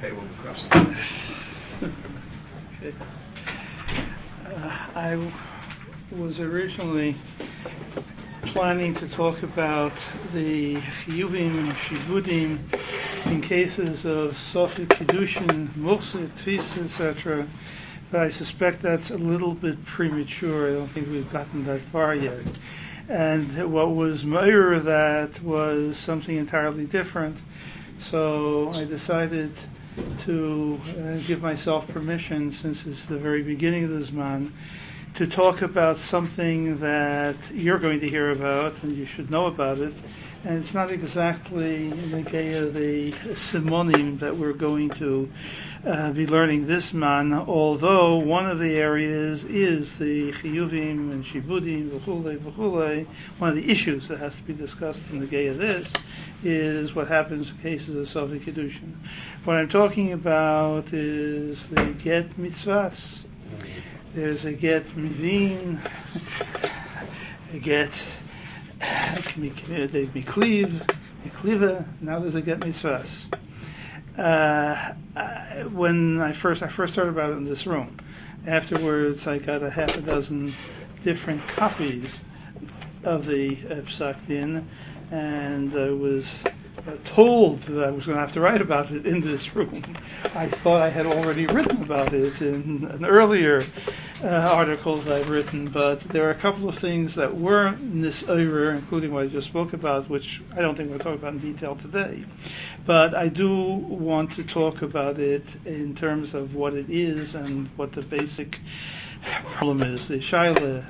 table discussion. Okay. I was originally planning to talk about the chiyuvim and shibudim in cases of sofi kiddushin, muksa, tfisa, etc. But I suspect that's a little bit premature. I don't think we've gotten that far yet. And what was meir that was something entirely different. So I decided to give myself permission, since it's the very beginning of the Zman, to talk about something that you're going to hear about, and you should know about it. And it's not exactly the the simonim that we're going to be learning this man, although one of the areas is the chiyuvim and shibudim, v'chulei, v'chulei. One of the issues that has to be discussed in the Geya this is what happens in cases of Sofi Kiddushin. What I'm talking about is the get mitzvahs. There's a get mivin, a get mikliva, now there's a get mitzvahs. When I first heard about it in this room. Afterwards, I got a half a dozen different copies of the Psak Din, and I was told that I was going to have to write about it in this room. I thought I had already written about it in an earlier article that I've written, but there are a couple of things that weren't in this over, including what I just spoke about, which I don't think we'll talk about in detail today. But I do want to talk about it in terms of what it is and what the basic problem is. The shaila.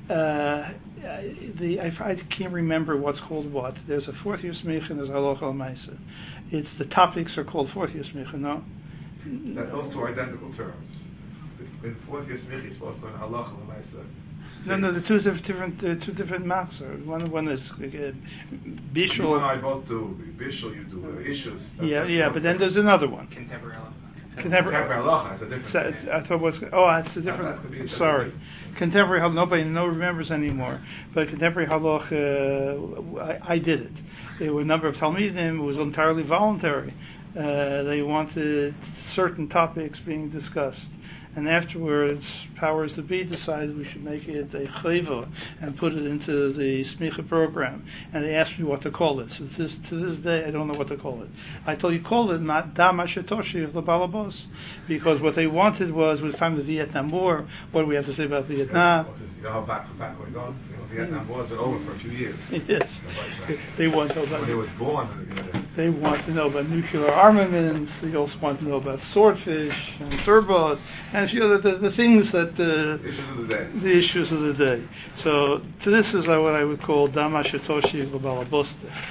I can't remember what's called what. There's a fourth year smicha and there's halacha al-maisa. It's the topics are called fourth year smicha, no? Those two are identical terms. In fourth year smicha, it's supposed to be halacha al-maisa. No, the two different machzor. One is bishul. You and I both do bishul. You do issues. Yeah, but then there's another one. Contemporary halacha is a different. I thought it's a different. Sorry, contemporary halacha. No remembers anymore. But contemporary halacha, I did it. There were a number of talmidim. It was entirely voluntary. They wanted certain topics being discussed. And afterwards, powers that be decided we should make it a chayva and put it into the smicha program. And they asked me what to call it. So to this day, I don't know what to call it. I told you, call it not Dama Shetoshi of the Balabos, because what they wanted was the time of the Vietnam War. What do we have to say about Vietnam? You know how back we're going? Vietnam War has been over for a few years. Yes. They want to know about when it was born. They want to know about nuclear armaments. They also want to know about swordfish and turbot and the things that the issues of the day. So this is what I would call Dama Shetoshi Balabosta,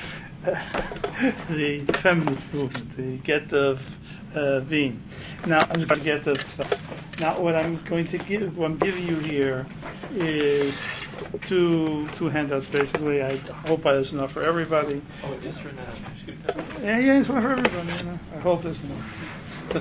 the feminist movement, the get of Veen. Now I'm going to get the. Now what I'm going to give, what I'm giving you here, is two handouts basically. I hope that's enough for everybody. Oh, it is for now. Yeah, it's one for everybody. I hope there's enough. The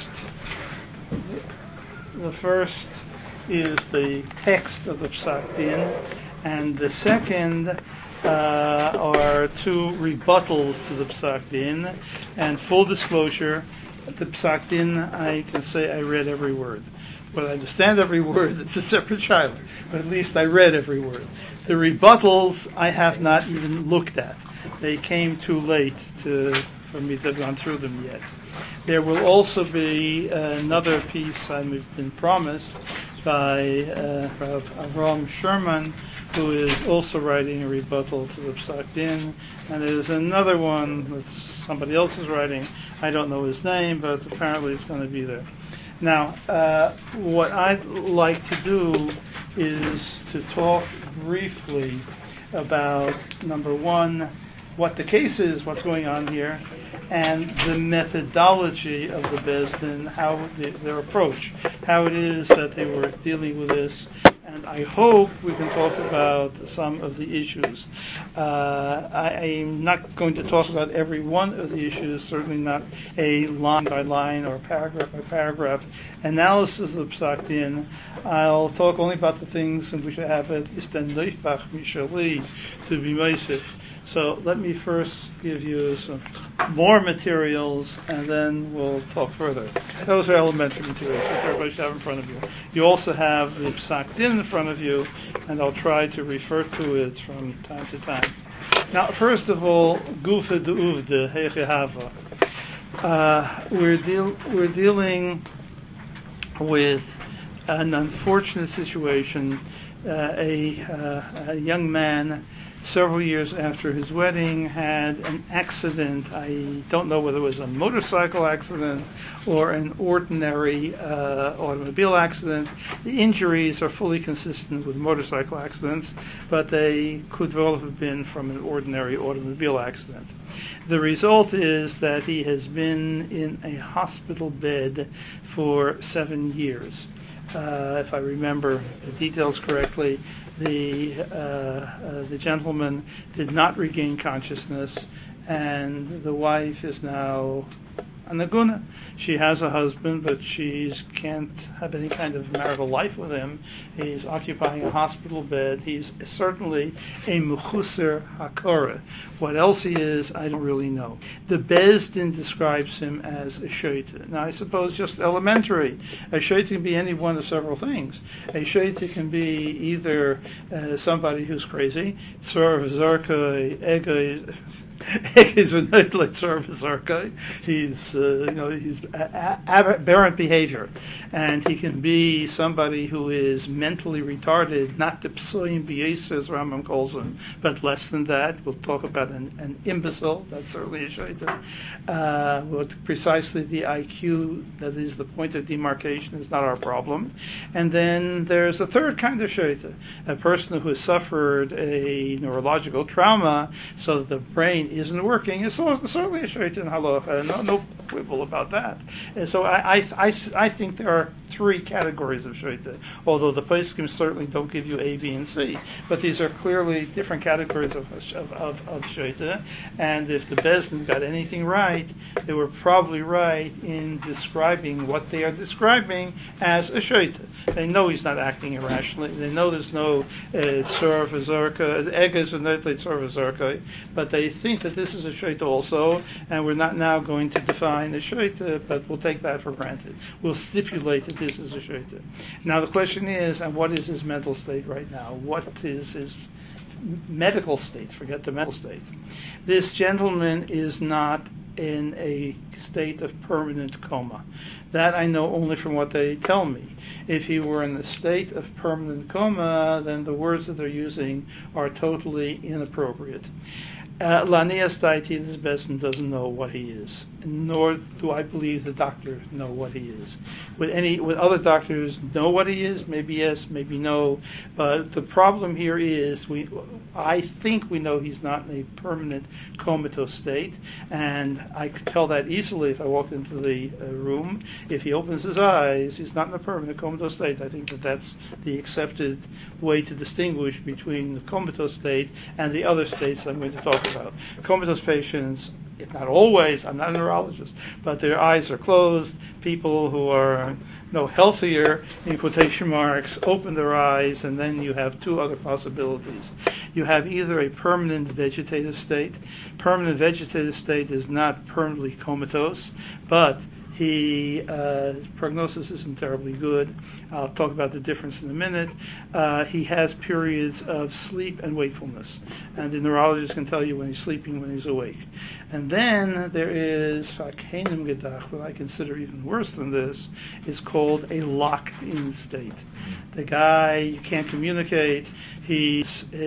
first is the text of the Psak Din, and the second are two rebuttals to the Psak Din. And full disclosure, the Psak Din, I can say I read every word. But I understand every word, it's a separate child. But at least I read every word. The rebuttals I have not even looked at. They came too late for me to have gone through them yet. There will also be another piece I've been promised by Rav Avram Sherman, who is also writing a rebuttal to the Psak Din. And there's another one that somebody else is writing. I don't know his name, but apparently it's going to be there. Now, what I'd like to do is to talk briefly about, number one, what the case is, what's going on here, and the methodology of the Beis Din, how their approach, how it is that they were dealing with this, and I hope we can talk about some of the issues. I'm not going to talk about every one of the issues, certainly not a line by line or paragraph by paragraph analysis of the Psak Din. I'll talk only about the things in which I have a Isten Leifach Mishali to be Meisif. So let me first give you some more materials, and then we'll talk further. Those are elementary materials that everybody should have in front of you. You also have the Psak Din in front of you, and I'll try to refer to it from time to time. Now, first of all, Gufa de Uvde, Heiche Hava. We're dealing with an unfortunate situation. A young man, several years after his wedding, had an accident. I don't know whether it was a motorcycle accident or an ordinary automobile accident. The injuries are fully consistent with motorcycle accidents, but they could well have been from an ordinary automobile accident. The result is that he has been in a hospital bed for 7 years. If I remember the details correctly, the gentleman did not regain consciousness, and the wife is now a naguna. She has a husband, but she can't have any kind of marital life with him. He's occupying a hospital bed. He's certainly a mechuser hakora. What else he is, I don't really know. The Beis Din describes him as a shoita. Now, I suppose just elementary. A shoita can be any one of several things. A shoita can be either somebody who's crazy, tzor v'zarka, ego. He's a like service archive. He's aberrant behavior, and he can be somebody who is mentally retarded, not the psoim b'yis, as Rambam calls him, but less than that. We'll talk about an imbecile. That's certainly a shaita. With precisely the IQ, that is the point of demarcation, is not our problem. And then there's a third kind of shaita, a person who has suffered a neurological trauma, so that the brain isn't working. It's certainly a shaita in halacha. No quibble about that. And so I think there are 3 categories of shaita, although the poskim certainly don't give you A, B, and C. But these are clearly different categories of shaita. And if the Beis Din got anything right, they were probably right in describing what they are describing as a shaita. They know he's not acting irrationally. They know there's no tzor v'zarka, eges and not tzor v'zarka, but they think that this is a shaita also, and we're not now going to define a shaita, but we'll take that for granted. We'll stipulate that this is a shaita. Now the question is, and what is his mental state right now? What is his medical state? Forget the mental state. This gentleman is not in a state of permanent coma. That I know only from what they tell me. If he were in the state of permanent coma, then the words that they're using are totally inappropriate. Lanias Daiti, this Beis Din doesn't know what he is, nor do I believe the doctors know what he is. Would other doctors know what he is? Maybe yes, maybe no. But the problem here is, I think we know he's not in a permanent comatose state, and I could tell that easily if I walked into the room. If he opens his eyes, he's not in a permanent comatose state. I think that's the accepted way to distinguish between the comatose state and the other states I'm going to talk about. Comatose patients, if not always, I'm not a neurologist, but their eyes are closed. People who are no healthier, in quotation marks, open their eyes, and then you have 2 other possibilities. You have either a permanent vegetative state. Permanent vegetative state is not permanently comatose, but his prognosis isn't terribly good. I'll talk about the difference in a minute. He has periods of sleep and wakefulness, and the neurologist can tell you when he's sleeping, when he's awake. And then there is Fakhenim Gedach, what I consider even worse than this, is called a locked-in state. The guy can't communicate. He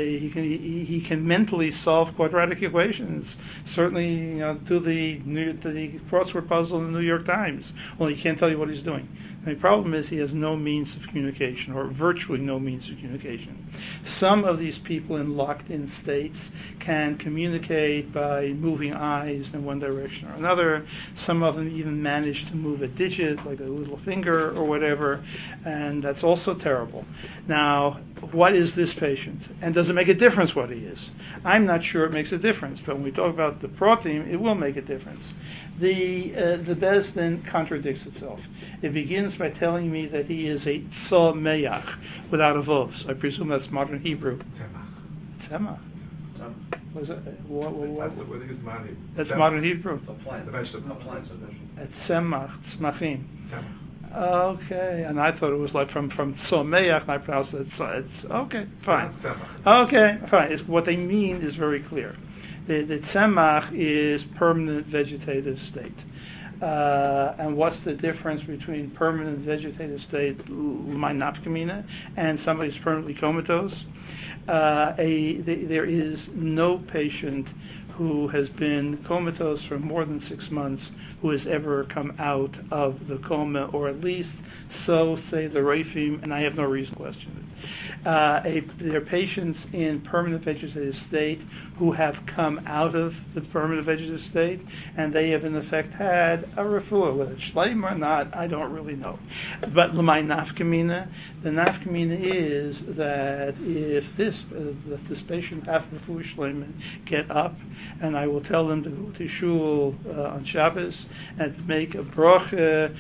can mentally solve quadratic equations. Certainly, do the crossword puzzle in the New York Times. Only he can't tell you what he's doing. And the problem is he has no means of communication, or virtually no means of communication. Some of these people in locked-in states can communicate by moving eyes in one direction or another. Some of them even manage to move a digit, like a little finger or whatever, and that's also terrible. Now, what is this patient? And does it make a difference what he is? I'm not sure it makes a difference, but when we talk about the protein, it will make a difference. The Beis Din contradicts itself. It begins by telling me that he is a tzomeach, without a vov. So I presume that's modern Hebrew. Tzemach. Was it? That's the word they use in modern Hebrew. That's Tzemach. modern Hebrew. It's a plant. The vegetable. A plant, it's a vegetable. It's tzemach, tzmachim. Tzemach. Okay, and I thought it was like from tzomeach, and I pronounced it. It's okay, fine. It's tzemach. Okay, fine. What they mean is very clear. The tzemach is permanent vegetative state. And what's the difference between permanent vegetative state, my nafkamina, and somebody who's permanently comatose? There is no patient who has been comatose for more than 6 months who has ever come out of the coma, or at least so say the Reifim, and I have no reason to question it. There are patients in permanent vegetative state who have come out of the permanent vegetative state, and they have in effect had a refuah, whether it's shleim or not, I don't really know. But l'may nafkamina, the nafkamina is that if this patient have refuah shleim, get up, and I will tell them to go to shul on Shabbos and to make a bracha,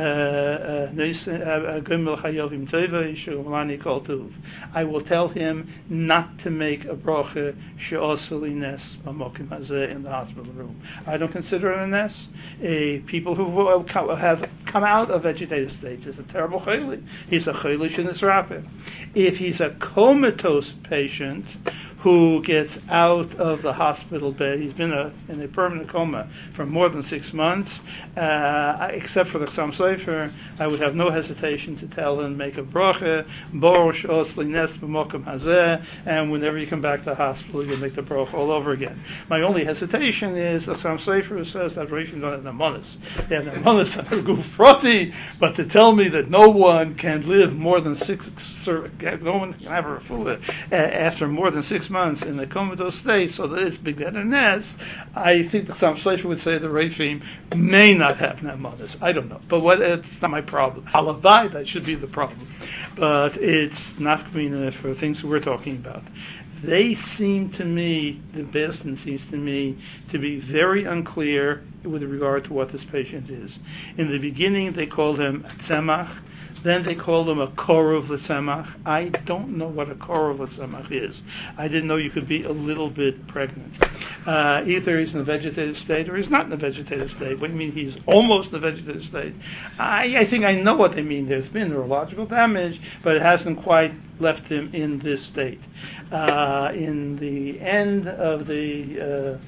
gimel chayovim tova, shalomani kol tuv. I will tell him not to make a bracha she'oseli nes b'mokim hazeh in the hospital room. I don't consider it a nes. People who have come out of vegetative state is a terrible chayli. He's a chaylish in his rapid. If he's a comatose patient who gets out of the hospital bed, he's been in a permanent coma for more than 6 months, except for the Chassam Sofer, I would have no hesitation to tell him, make a bracha, bor she'osli nes b'mokum hazeh, and whenever you come back to the hospital, you make the bracha all over again. My only hesitation is the Chassam Sofer says that Reifim don't have namanis. They have namanis that are gufrati, but to tell me that no one can live more than no one can have a refuah after more than 6 months in a comatose state, so that it's big better nes. I think the Chassam Sofer would say the Reifim may not have namanis. I don't know, but it's not my problem. Halavai, that should be the problem, but it's nafkamina for things we're talking about. They seem to me, the Besdin seems to me, to be very unclear with regard to what this patient is. In the beginning, they called him tzemach. Then they called him a korov l'tzemach. I don't know what a korov l'tzemach is. I didn't know you could be a little bit pregnant. Either he's in a vegetative state or he's not in a vegetative state. What do you mean he's almost in a vegetative state? I think I know what they mean. There's been neurological damage, but it hasn't quite left him in this state. In the end of the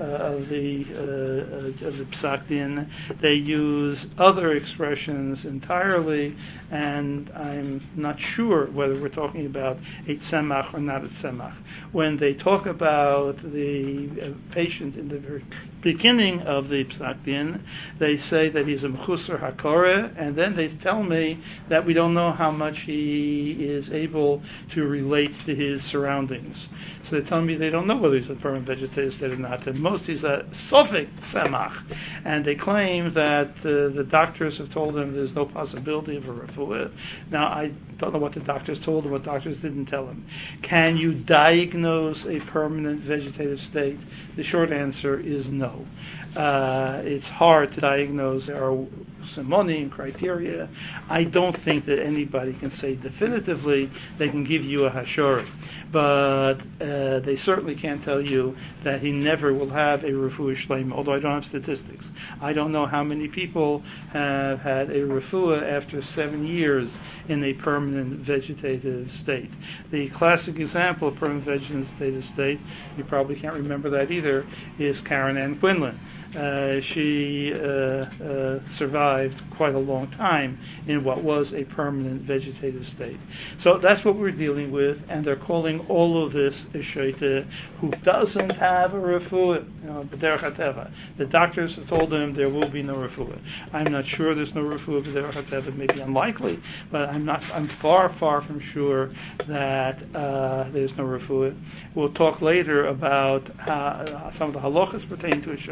Psak Din, they use other expressions entirely, and I'm not sure whether we're talking about a tzemach or not a tzemach. When they talk about the patient in the very beginning of the Psak Din, they say that he's a mechusar hakore, and then they tell me that we don't know how much he is able to relate to his surroundings. So they tell me they don't know whether he's a permanent vegetative state or not. And most he's a sofik tzemach, and they claim that the doctors have told him there's no possibility of a refuah. Now I don't know what the doctors told him, what doctors didn't tell him. Can you diagnose a permanent vegetative state? The short answer is no. It's hard to diagnose. There are simonim criteria. I don't think that anybody can say definitively they can give you a hashor, but they certainly can't tell you that he never will have a refuah shleima, although I don't have statistics. I don't know how many people have had a refuah after 7 years in a permanent vegetative state. The classic example of permanent vegetative state, you probably can't remember that either, is Karen Ann Quinlan. She survived quite a long time in what was a permanent vegetative state. So that's what we're dealing with, and they're calling all of this a shaita who doesn't have a refuah. B'derech hateva. The doctors have told him there will be no refuah. I'm not sure there's no refuah b'derech hateva. It may be unlikely, but I'm far from sure that there's no refuah. We'll talk later about how some of the halachas pertain to a shaita,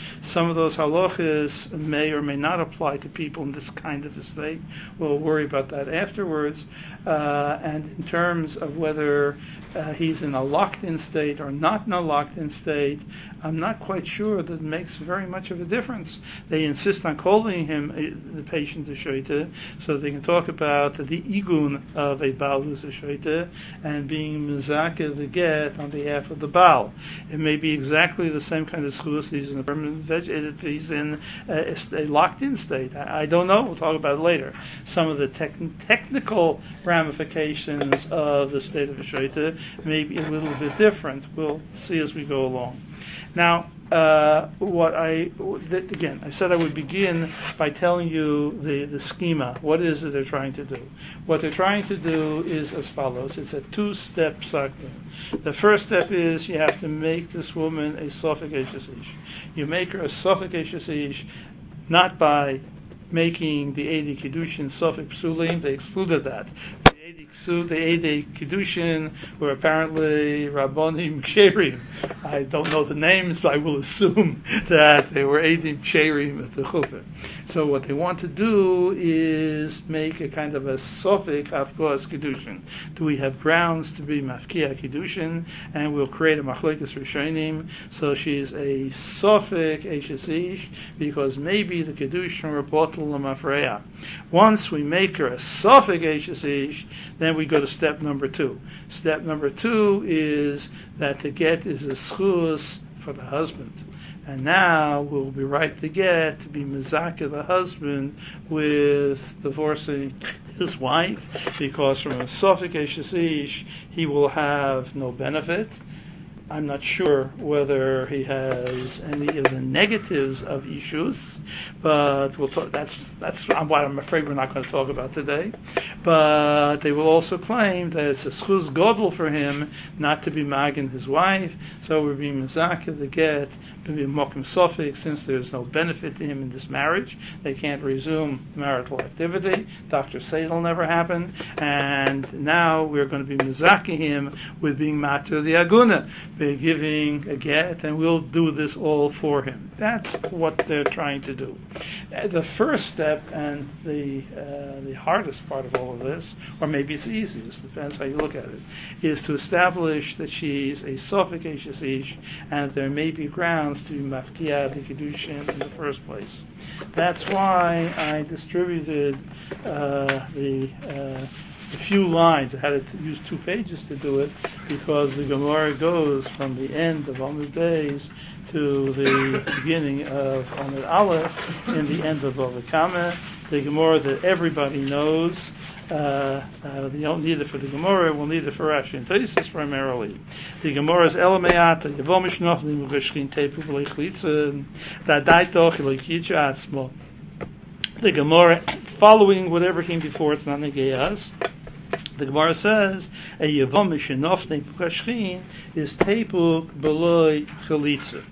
Some of those halachas may or may not apply to people in this kind of a state. We'll worry about that afterwards. And in terms of whether he's in a locked-in state or not in a locked-in state, I'm not quite sure that it makes very much of a difference. They insist on calling him the patient a shoita, so they can talk about the igun of a Baal who's a shoita and being mizaka the get on behalf of the Baal. It may be exactly the same kind of schus he's in a permanent if he's in a locked-in state. I don't know. We'll talk about it later. Some of the technical ramifications of the state of a shoita may be a little bit different. We'll see as we go along. Now, again, I said I would begin by telling you the schema. What is it they're trying to do? What they're trying to do is as follows. It's a two-step sakdin. The first step is you have to make this woman a sofek eishes ish. You make her a sofek eishes ish not by making the Eidi Kiddushin sofek psulim. They excluded that. The Eidei Kiddushin were apparently Rabbonim Ksherim. I don't know the names, but I will assume that they were Eidim Ksherim at the Chuppah. So what they want to do is make a kind of a Sofek Hafkoas Kiddushin. Do we have grounds to be Mafkia Kiddushin? And we'll create a Machlekes Rishonim. So she's a Sofek Eishes Ish, because maybe the Kiddushin were Botel L'Mafreya. Once we make her a Sofek Eishes Ish, then we go to step number 2. Step number 2 is that the get is a schus for the husband. And now we'll be right the get to be mezakeh the husband with divorcing his wife, because from a sofek eishes ish he will have no benefit. I'm not sure whether he has any of the negatives of issues, but we'll talk, that's what I'm afraid we're not going to talk about today. But they will also claim that it's a schus godel for him not to be magen his wife, so we're being mezakeh the get, be mokim sofik, since there's no benefit to him in this marriage. They can't resume marital activity. Dr. Say it'll never happen, and now we're going to be mezakeh him with being matur the aguna, by giving a get, and we'll do this all for him. That's what they're trying to do. The first step, and the hardest part of all of this, or maybe it's the easiest, depends how you look at it, is to establish that she's a sofek eishes ish, and that there may be grounds to mafkia the kiddushin in the first place. That's why I distributed the few lines. I had to use 2 pages to do it, because the Gemara goes from the end of Amud Beis to the beginning of Amud Aleph in the end of Bava Kama. The Gemara that everybody knows. They don't need it for the Gemara, we'll need it for Rashi and Tosfos primarily. The Gemara is Elameata, Yevomish Noflim Ugashkin Tepu V'Leichlitzen, Dadaitoch Leichitcha Atzmo. The Gemara, following whatever came before, it's not Negeyas. The Gemara says a Yevomish Noflim Ugashkin is Tepu B'Loi Chalitza.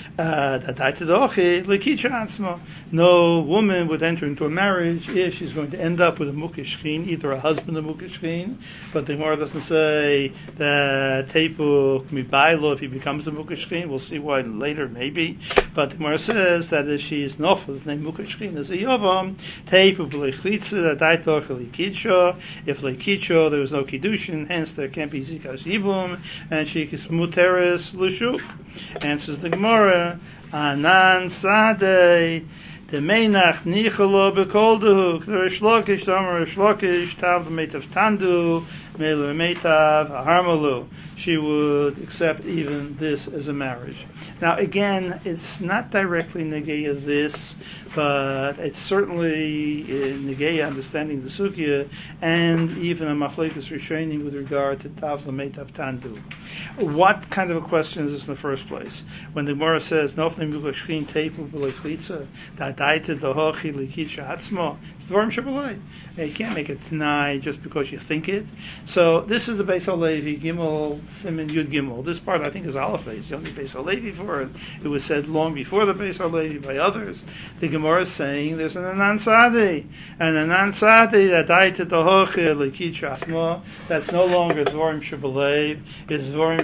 No woman would enter into a marriage if she's going to end up with a mukashkin, either a husband of mukashkin, but the Gemara doesn't say that teipu mibaylo if he becomes a mukashkin. We'll see why later, maybe. But the Gemara says that if she is nofel, the name mukashkin is a yavam, teipu b'lechlitza, daitoch lekidsho. If lekidsho, there was no kiddushin, hence there can't be zikas yibum, and she is muteres l'shuk. Answers the Gemara, Anan Sadei, the Meinach Nichalo Bekolduk, the Rishlokish, Tomer Rishlokish, Tav Metav Tandu, Melu Metav Harmalu. She would accept even this as a marriage. Now, again, it's not directly Negeya this, but it's certainly Negeya understanding the Sugya, and even a Machlekes Rishonim with regard to Tav Metav Tandu. What kind of a question is this in the first place? When the Gemara says, Nofnim Yugashkin Teipu B'Lechlitza, Dadaita Dohochi Lekitcha Atzmo, it's the Dvarim Shabbalai. You can't make a Tanai just because you think it. So this is the Beis HaLevi, Gimel, Siman Yud Gimel. This part I think is Aleph Beis. The only Beis HaLevi for it. It was said long before the Beis HaLevi by others. The Gemara is saying there's an Anan Sadi. And Anan Sadi that died at the Hoche, Lekit Shasma, that's no longer Dvorim Shebelev, it's Dvorim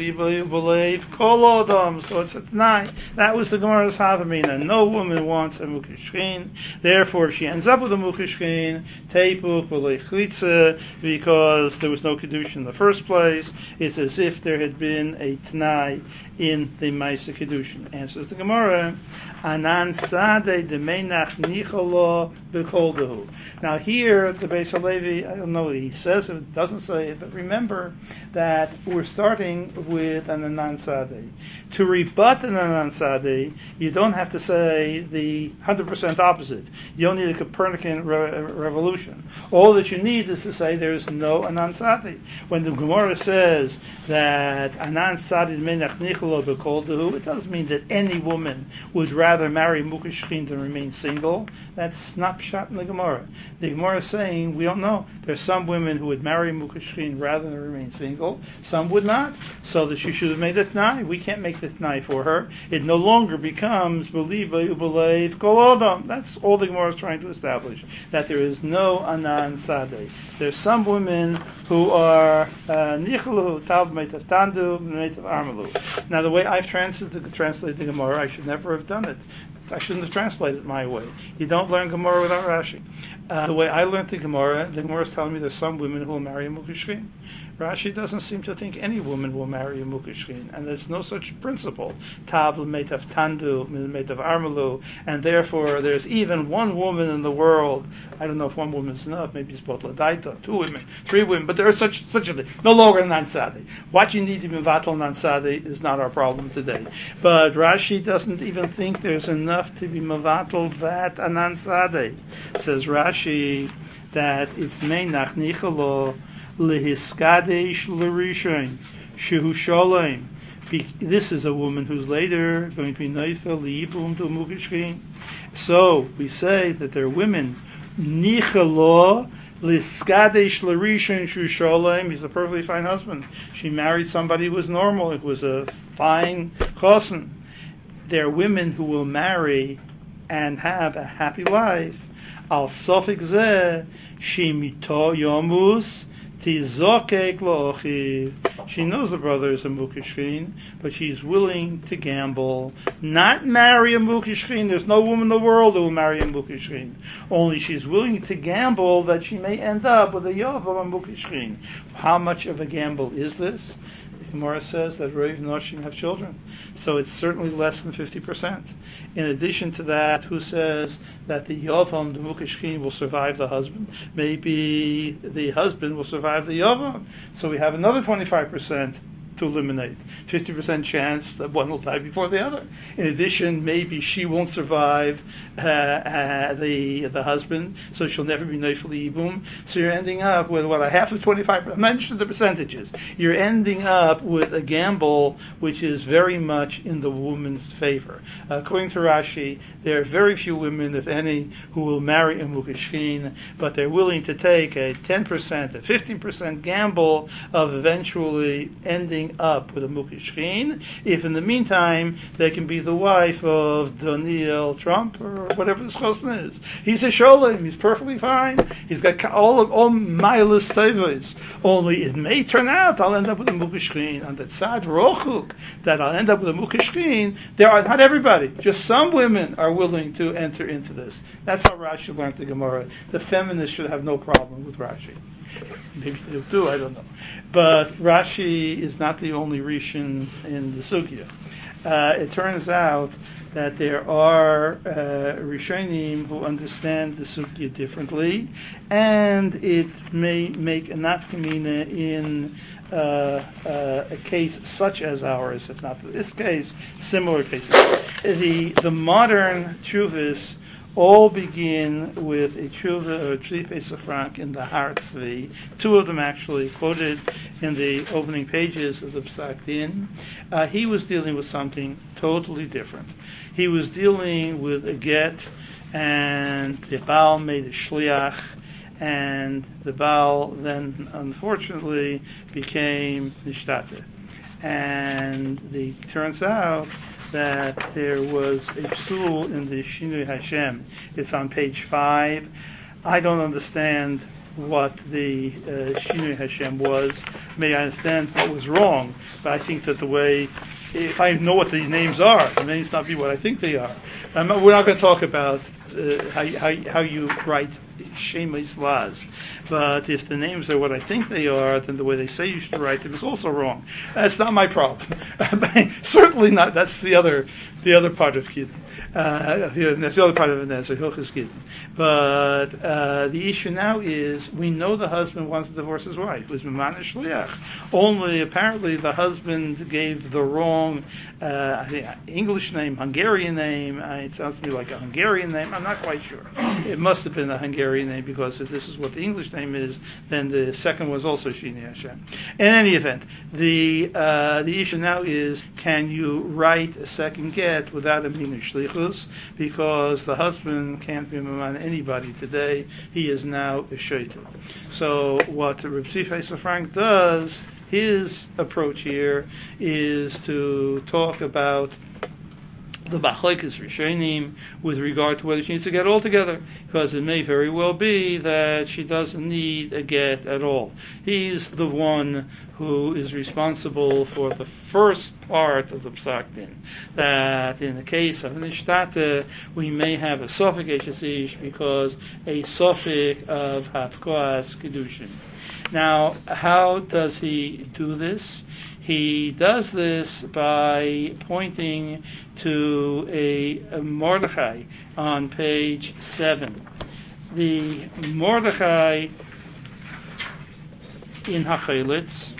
Shebelev, Kol Odom. So it's a T'nai. That was the Gemara's Havamina. No woman wants a Mukashkin. Therefore, if she ends up with a Mukashkin, Teipuk, Belechitza, because there was no Kedusha in the first place, it's as if there had been a T'nai in the Maisa Kedushin. Answers the Gemara, Anan Sade Demenach Nichalo Bekoldahu. Now here, the Beis HaLevi, I don't know what he says, it doesn't say it, but remember that we're starting with an Anan Sade. To rebut an Anan Sade, you don't have to say the 100% opposite. You don't need a Copernican revolution. All that you need is to say there's no Anan Sade. When the Gemara says that Anan Sade Demenach Nichalo, it doesn't mean that any woman would rather marry Mukashkin than remain single. That's not pshat in the Gemara. The Gemara is saying, we don't know. There's some women who would marry Mukashkin rather than remain single. Some would not. So that she should have made a t'nai. We can't make the t'nai for her. It no longer becomes Beliba Ubalev Kol Odom. That's all the Gemara is trying to establish. That there is no Anan Sadeh. There's some women who are Nichelu, Tav Meitav Tandu, Meitav Armalu. Now the way I've translated the Gemara, I should never have done it. I shouldn't have translated it my way. You don't learn Gemara without Rashi. The way I learned the Gemara is telling me there's some women who will marry a Mukashkin. Rashi doesn't seem to think any woman will marry a Mukashkin, and there's no such principle. Tav l'meitav tandu, l'meitav armalu, and therefore there's even one woman in the world. I don't know if one woman is enough. Maybe it's both l'daita, 2 women, 3 women, but there is such a thing. No longer Nansadi. What you need to be vatal Nansadi is not our problem today. But Rashi doesn't even think there's enough to be mavatal that Nansadi. Says Rashi that it's meinach nichalo lehiskadesh l'rishon shehu sholem. This is a woman who's later going to be neifel liibum to mukashkin. So we say that there are women nichalo liskadesh l'rishon shehu sholem. He's a perfectly fine husband. She married somebody who was normal. It was a fine chosen. There are women who will marry and have a happy life. Al sofik zeh shimito yomus tizokek lo'ochiv. She knows the brother is a mukashkin, but she's willing to gamble, not marry a mukashkin. There's no woman in the world who will marry a mukashkin. Only she's willing to gamble that she may end up with a yov of a mukashkin. How much of a gamble is this? The Gemara says that Reiv Noshim have children, so it's certainly less than 50%. In addition to that, who says that the Yovam, the Mukashkin, will survive the husband? Maybe the husband will survive the Yovam. So we have another 25% to eliminate. 50% chance that one will die before the other. In addition, maybe she won't survive the husband, so she'll never be neifel yibum. So you're ending up with a half of 25%. I'm not interested in the percentages. You're ending up with a gamble which is very much in the woman's favor. According to Rashi, there are very few women, if any, who will marry a mukashkin, but they're willing to take a 10%, a 15% gamble of eventually ending up with a mukashkin, if in the meantime they can be the wife of Donald Trump or whatever this person is. He's a sholem, he's perfectly fine, he's got all milas tevos. Only it may turn out I'll end up with a mukashkin on the tzad rochuk, that I'll end up with a mukashkin. There are not everybody, just some women are willing to enter into this. That's how Rashi learned the Gemara. The feminists should have no problem with Rashi. Maybe they do, I don't know. But Rashi is not the only Rishon in the Sugya. It turns out that there are Rishonim who understand the Sugya differently, and it may make a nafkamina in a case such as ours, if not this case, similar cases. The modern tshuvas all begin with a tshuva or a tzvi Pesach Frank in the Har Tzvi. 2 of them actually quoted in the opening pages of the Psak Din. He was dealing with something totally different. He was dealing with a get, and the Baal made a shliach, and the Baal then unfortunately became Nishtate. And it turns out that there was a psul in the Shinui Hashem. It's on page 5. I don't understand what the Shinui Hashem was. May I understand what was wrong, but I think that the way, if I know what these names are, it may not be what I think they are. We're not going to talk about how you write Shemus Laz, but if the names are what I think they are, then the way they say you should write them is also wrong. That's not my problem. Certainly not. That's the other part of Kiddush. That's the other part of Nezer, Hilchos Gittin. But the issue now is, we know the husband wants to divorce his wife. It was Mimana Shliach. Only apparently the husband gave the wrong I think English name, Hungarian name. It sounds to me like a Hungarian name. I'm not quite sure. It must have been a Hungarian name, because if this is what the English name is, then the second was also Shini Hashem. In any event, the issue now is, can you write a second get without a minu shlichus? Because the husband can't be mamana anybody today. He is now a shaitan. So what Reb Tzvi Frank does, his approach here is to talk about the Machlokes Rishonim with regard to whether she needs to get all together, because it may very well be that she doesn't need a get at all. He's the one who is responsible for the first part of the Psak Din, that in the case of Nishtate, we may have a Sofik Eshesish because a Sofik of Hafkoas Kedushin. Now, how does he do this? He does this by pointing to a Mordechai on page 7. The Mordechai in Hachelitz.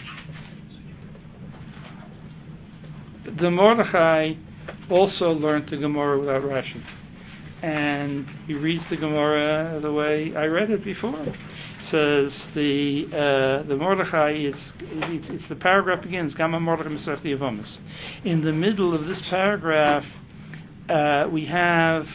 The Mordechai also learned the Gemara without Rashi, and he reads the Gemara the way I read it before. Says the Mordechai, it's the paragraph begins Gama Mordechai Masechti Yevamos. In the middle of this paragraph, we have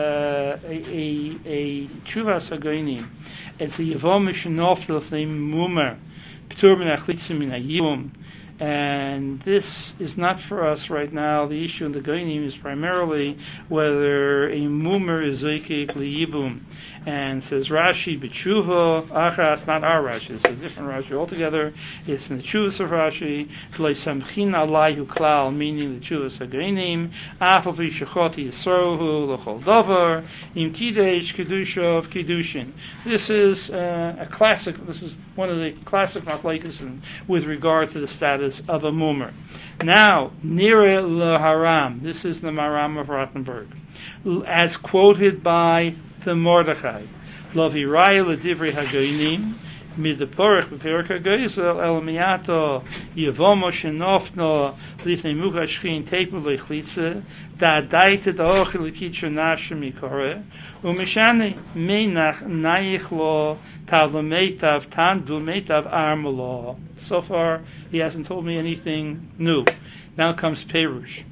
a Tshuvas Hagoynim. It's a Yevomish Noftel Mumer P'tur Min Achlitzim Min Hayibum. And this is not for us right now. The issue in the Goynim is primarily whether a mumer is zoykik liyibum. And says Rashi, b'tshuva, achas, not our Rashi, it's a different Rashi altogether. It's in the Tshuvas of Rashi, v'lo samchin alayhu klal, meaning the Tshuvas HaGoynim, afal pi shechoti yisrohu, l'chol dover, im kidesh kedusha of kedushin. This is a classic, this is one of the classic machlokes with regard to the status of a mumer. Now, nire leharam, this is the Maram of Rothenburg, as quoted by the Mordechai. Lo viraya ledivri hagoynim midaporach b'perek hagoyzel el miato yevomo shenofno lifnei mucha shchin tepu lechlitze da'adaita da'ochel l'kitcher nashim mikore umeshani meinach nayich lo tavlomeitav tandu meitav armalo. So far, he hasn't told me anything new. Now comes Perush.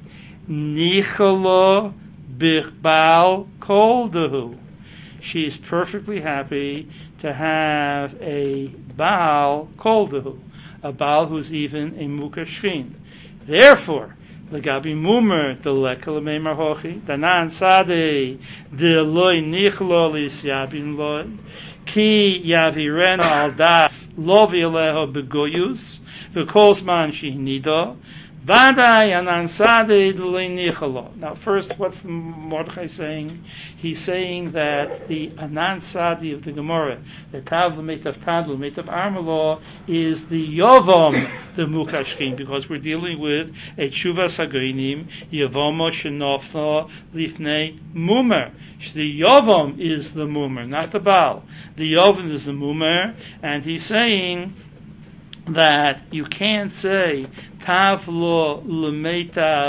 Nichalo bichbal kol dehu. She is perfectly happy to have a Baal koldehu, a Baal who's even a Muka Shrin. Therefore, Legabi Mumer, the Lekal Meimar Hochi, Danan Sade, the Loi Nichlo Lis Yabin Loi, Ki Yavirena Al Das, Lovi Aleho Begoyus, V'Kolzman Shi Nido, Vadai Anansade Nichalo. Now, first, what's the Mordechai saying? He's saying that the Anansadi of the Gemara, the Tavla Metav Tadl Metav Armalo, is the Yovom, the Mukashkin, because we're dealing with a Tshuvas Hagoynim, Yovomo Shenofno Lifnei Mumer. The Yovom is the Mumer, not the Baal. The Yovom is the Mumer, and he's saying that you can't say Tav lo lemeitav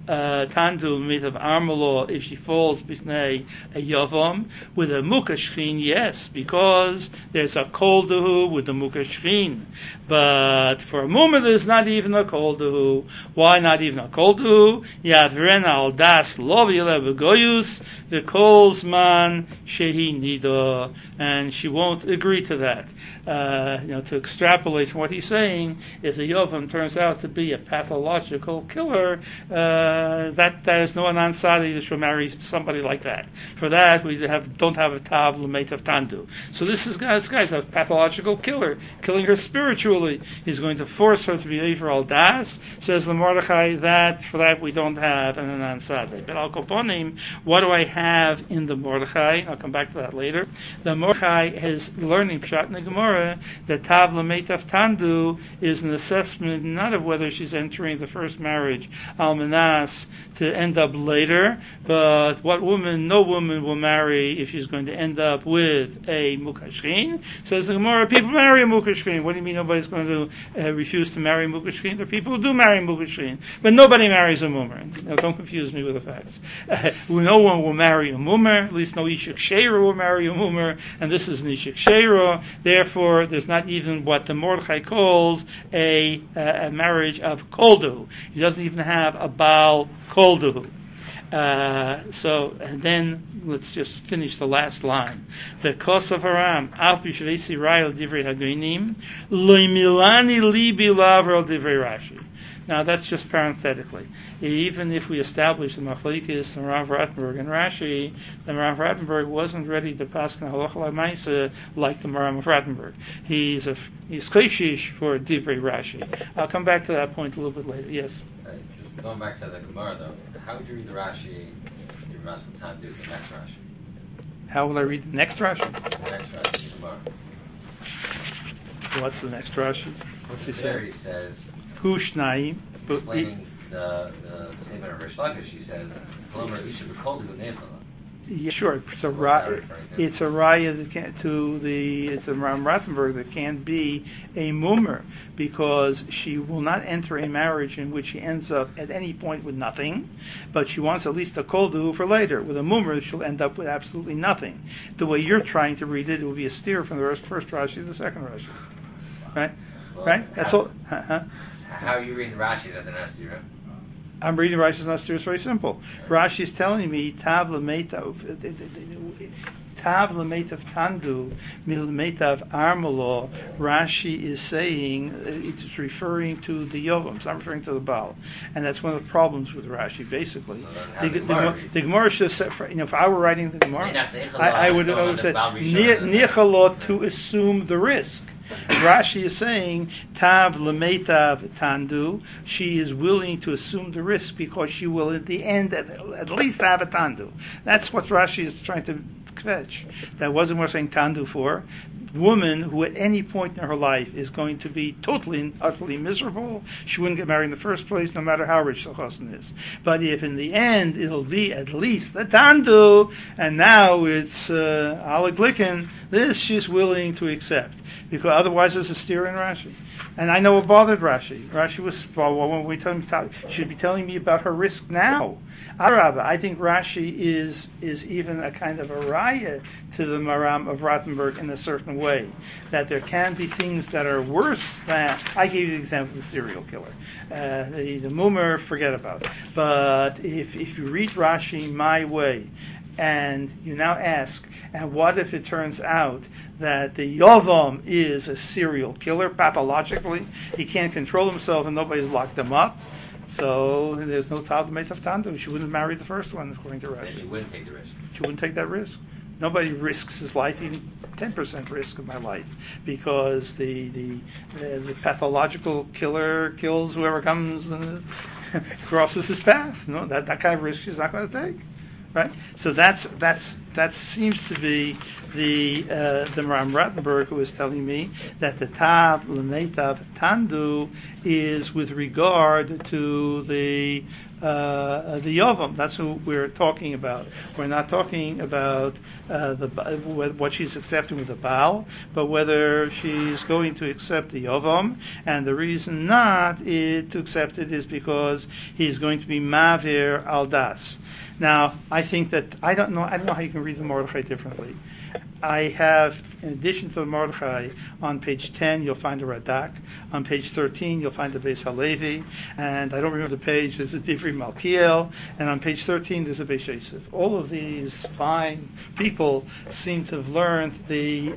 Tandu mit of Armalo if she falls b'snei a Yavam. With a Mukashrin, yes, because there's a Kolduhu with the Mukashrin. But for a Mummer, there's not even a Kolduhu. Why not even a Kolduhu? Yavren al das lov yelev begoyus the Kolzman shehi nida, and she won't agree to that. To extrapolate from what he's saying, if the Yovam turns out to be a pathological killer, that there's no ansari that she'll marry somebody like that. For that, we don't have a tav l'meit of tandu. So this guy's a pathological killer, killing her spiritually. He's going to force her to be Eifer al das. Says Mordechai that for that we don't have an ansari. But al koponim, what do I have in the Mordechai? I'll come back to that later. The Mordechai is learning Pshat in the Gemara that tav l'meit of tandu is an assessment not of whether she's entering the first marriage almanas to end up later, but what woman, no woman will marry if she's going to end up with a mukashrin. Says the Gemara, people marry a mukashrin. What do you mean nobody's going to refuse to marry a mukashrin? There are people who do marry a mukashrin, but nobody marries a mummer. Now, don't confuse me with the facts. No one will marry a mummer, at least no ishik sheira will marry a mummer, and this is an ishik sheira. Therefore, there's not even what the Mordechai calls a marriage of koldu. He doesn't even have a Baal koldu. And then let's just finish the last line. The Kosav Haram, Alf B'Shavesi Rayel Divrei Hagoinim, Lo Milani Libi Lavrel Divrei Rashi. Now that's just parenthetically. Even if we establish the Machlekes and Rav Rattenberg and Rashi, then Rav Rattenberg wasn't ready to pass on Halacha L'Maisa like the Maram of Rattenberg. He's Chayshish for Divrei Rashi. I'll come back to that point a little bit later. Yes. Just going back to the Gemara though, how would you read the Rashi? Your Rashi time do the next Rashi. How will I read the next Rashi? The next Rashi, the Gemara. What's the next Rashi? What's he There say? he says, Hushnaim. explaining the statement of Rish Lakish, he says, "Kolomer Isha b'Kol Hu Nechala." Yeah, sure. It's a What's that raya that it's a Ram Rattenberg that can't be a mummer because she will not enter a marriage in which she ends up at any point with nothing, but she wants at least a koldu for later. With a mummer, she'll end up with absolutely nothing. The way you're trying to read it, it will be a steer from the first Rashi to the second Rashi, right? Well, Right? That's all. How are you reading Rashi at the Nastira? I'm reading Rashi's Nastir. It's very simple. Rashi is telling me tav l'meitav tandu mil meitav armalo. Rashi is saying it's referring to the Yovam. It's not referring to the Baal, and that's one of the problems with Rashi. Basically, So the Gemara should say, if I were writing the Gemara, I would say nichalot to assume the risk. Rashi is saying tav l'meitav tandu. She is willing to assume the risk because she will, at the end, at least have a tandu. That's what Rashi is trying to fetch. That wasn't what we're saying tandu for. Woman who at any point in her life is going to be totally and utterly miserable, she wouldn't get married in the first place, no matter how rich the chassan is. But if in the end it'll be at least the tandu, and now it's alaglikin, this she's willing to accept, because otherwise there's a steer in Rashi. And I know what bothered Rashi. Rashi was, when we tell him, should be telling me about her risk now. Arab, I think Rashi is even a kind of a raya to the Maram of Rattenberg in a certain way, that there can be things that are worse than, I gave you the example of the serial killer. The mummer, forget about it. But if you read Rashi my way, and you now ask, and what if it turns out that the Yovam is a serial killer pathologically? He can't control himself and nobody's locked him up. So there's no Tav Meitav Tandu. She wouldn't marry the first one, according to Rashi. She wouldn't take the risk. She wouldn't take that risk. Nobody risks his life, even 10% risk of my life, because the pathological killer kills whoever comes and crosses his path. No, that kind of risk she's not going to take. Right, so that seems to be the Maram Rattenberg who is telling me that the Tav L'Meitav Tandu is with regard to the the Yovam. That's who we're talking about. We're not talking about what she's accepting with the Baal, but whether she's going to accept the Yovam. And the reason not to accept it is because he's going to be Mavir al Das. Now, I think that I don't know how you can read the Mordechai differently. I have, in addition to the Mordechai, on page 10 you'll find a Radak. On page 13 you'll find the Beis Halevi, and I don't remember the page. There's a Divrei Malkiel, and on page 13 there's a Beis Yosef. All of these fine people seem to have learned the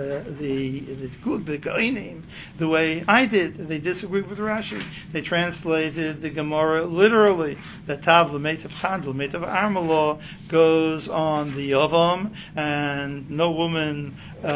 Goinim the way I did. They disagreed with Rashi. They translated the Gemara literally. The Tav L'Meitav Tandl L'Meitav Armalo goes on the Yovam, and no woman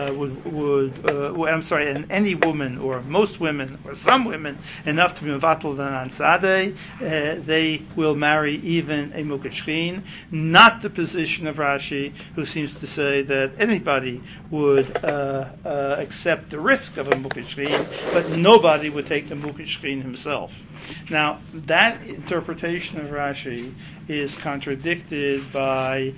and any woman or most women or some women enough to be mevatel than Ansadeh, they will marry even a Mukashrin. Not the position of Rashi, who seems to say that anybody would accept the risk of a Mukashrin, but nobody would take the Mukashrin himself. Now, that interpretation of Rashi is contradicted by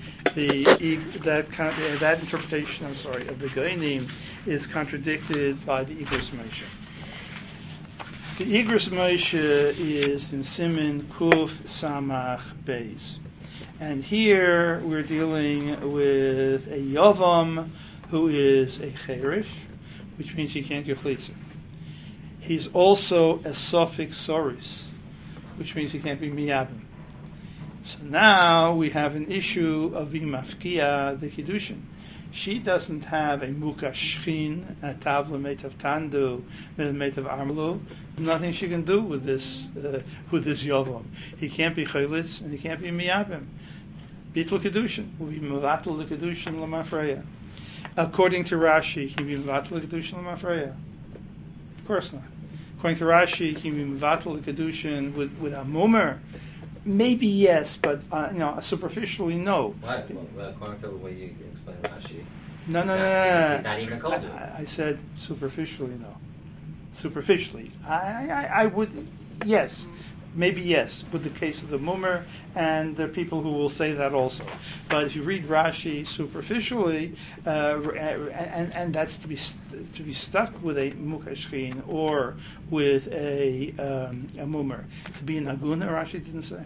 that interpretation. Of the Goinim is contradicted by the Igros Moshe. The Igros Moshe is in Siman Kuf Samach Beis, and here we're dealing with a Yovam who is a Cherish, which means he can't get Chalitza. He's also a Sofik Soris, which means he can't be Miyabim. So now we have an issue of being Mafkia, the Kiddushin. She doesn't have a Mukashrin, a Tav L'Meitav Tandu, L'Meitav Armelu. There's nothing she can do with this Yovam. He can't be Chaylitz and he can't be Miyabim. Bittul Kiddushin will be Mevatel the Kiddushin L'Mafreya. According to Rashi, he can be Mevatel the Kiddushin L'Mafreya. Of course not. According to Rashi, he can be Mevatel the Kiddushin with a Mumer. Maybe yes, but superficially no. Why? Well, according to the way you explain Rashi. No. Not even a Koldu. I said superficially no. Superficially, I would yes, maybe yes, with the case of the Mumer, and there are people who will say that also. But if you read Rashi superficially, and that's to be stuck with a Mukashrin or with a Mumer, to be an Aguna, Rashi didn't say.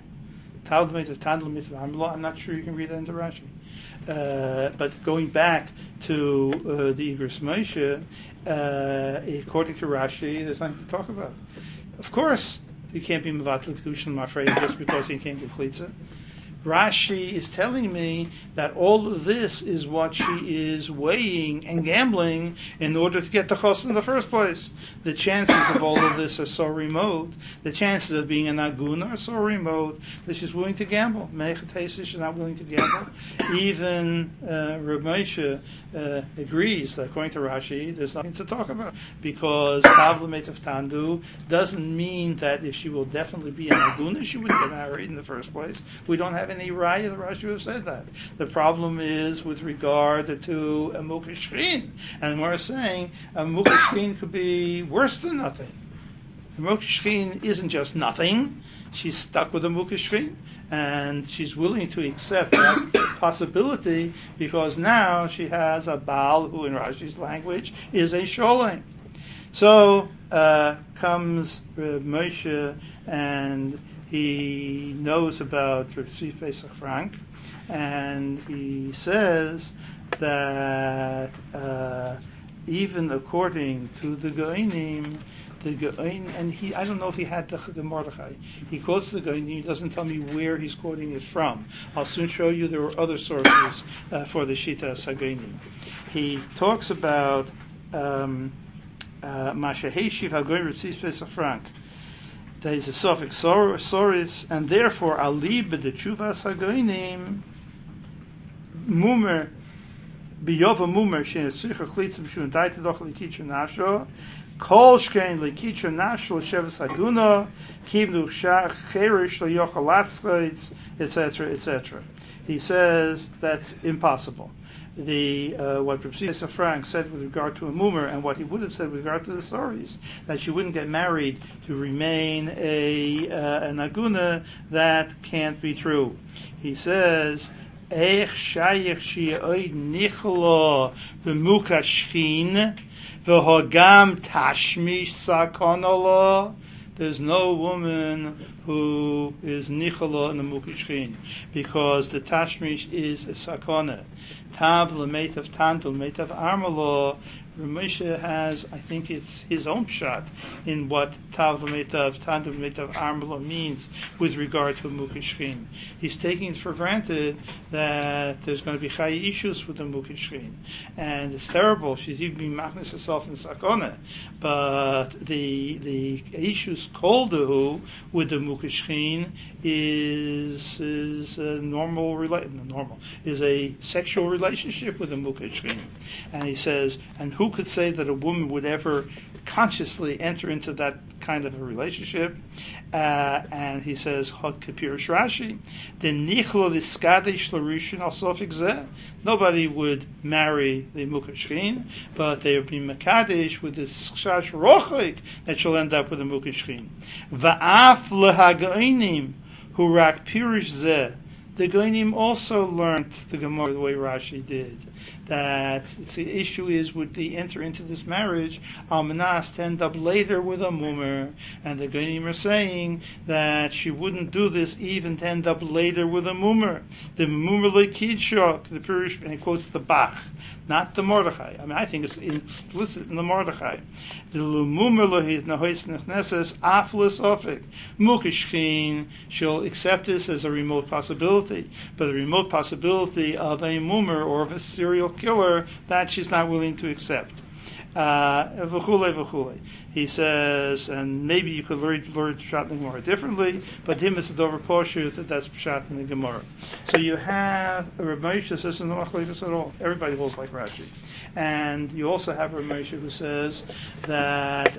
I'm not sure you can read that into Rashi. But going back to the Igros Moshe, according to Rashi, there's nothing to talk about. Of course, he can't be Mevatel Kedushin Mafreya just because he can't get Chalitza. Rashi is telling me that all of this is what she is weighing and gambling in order to get the chos in the first place. The chances of all of this are so remote. The chances of being an agun are so remote that she's willing to gamble. She's not willing to gamble. Even Reb Moshe agrees that according to Rashi, there's nothing to talk about because Tav L'Meitav Tandu doesn't mean that if she will definitely be an aguna, she wouldn't get married in the first place. We don't have any raya that Rashi have said that. The problem is with regard to a Mukashrin, and we're saying a Mukashrin could be worse than nothing. A Mukashrin isn't just nothing. She's stuck with a Mukashrin, and she's willing to accept that possibility because now she has a Baal who, in Rashi's language, is a Sholem. So comes Reb Moshe, and he knows about Tzvi Pesach Frank, and he says that even according to the Goinim, and I don't know if he had the Mordechai. He quotes the Goinim. He doesn't tell me where he's quoting it from. I'll soon show you there were other sources for the Shita Sagoinim. He talks about Mashaheshiv Hagoy Tzvi Pesach Frank. There is a suffix soris, and therefore alib the tshuvas hagoinim mumer biyova mumer shenesucha chlitzim shun daita doch likitcher nafsho kol shkein likitcher nafsho l'shevas haguna kivnu shach cherish loyochalatzchaitz, etc., etc. He says that's impossible. what Rav Tzvi Frank said with regard to a mumer and what he would have said with regard to the stories, that she wouldn't get married to remain an aguna, that can't be true. He says, Eich shayich she'oid nichlo b'mukashchin v'hogam tashmish sakonolo. There's no woman who is nicholo in the mukashchin, because the tashmish is a sakona. Tav l'meitav tantul meitav armalo. Ramesha has, I think it's his own shot in what Tav L'Meitav Tantum Meitav Armala means with regard to a Mukashchin. He's taking it for granted that there's going to be Chayi issues with the Mukashchin. And it's terrible. She's even being machnis herself in Sakona. But the issues kolduhu with the Mukashchin is a is a sexual relationship with the Mukashchin. And he says, and who could say that a woman would ever consciously enter into that kind of a relationship? And he says, Hot Kapirish Rashi, the Nichlo Liskadish Larishin al Sofik Zeh. Nobody would marry the Mukashchin, but they would be Makadish with this Chash Rochik that she'll end up with a Mukashchin. Va'af Lehagainim, who rak Pirish Zeh. The Goinim also learned the Gemara the way Rashi did. That the issue is, would they enter into this marriage, Almanas, to end up later with a mumer, and the Goinim are saying that she wouldn't do this even to end up later with a mumer. The mumer lekidshok, the Pirish, and he quotes the Bach, not the Mordechai. I mean, I think it's explicit in the Mordechai. The mumer lohit nahois nechneses aflis ofik mukashchin. She'll accept this as a remote possibility, but the remote possibility of a mumer or of a serial killer, that she's not willing to accept. He says, and maybe you could learn Pshat in the Gemara differently, but him is a Dover Poshut, that's Pshat in the Gemara. So you have a Reb Moshe that says, no machlekes at all. Everybody holds like Rashi. And you also have a Reb Moshe who says that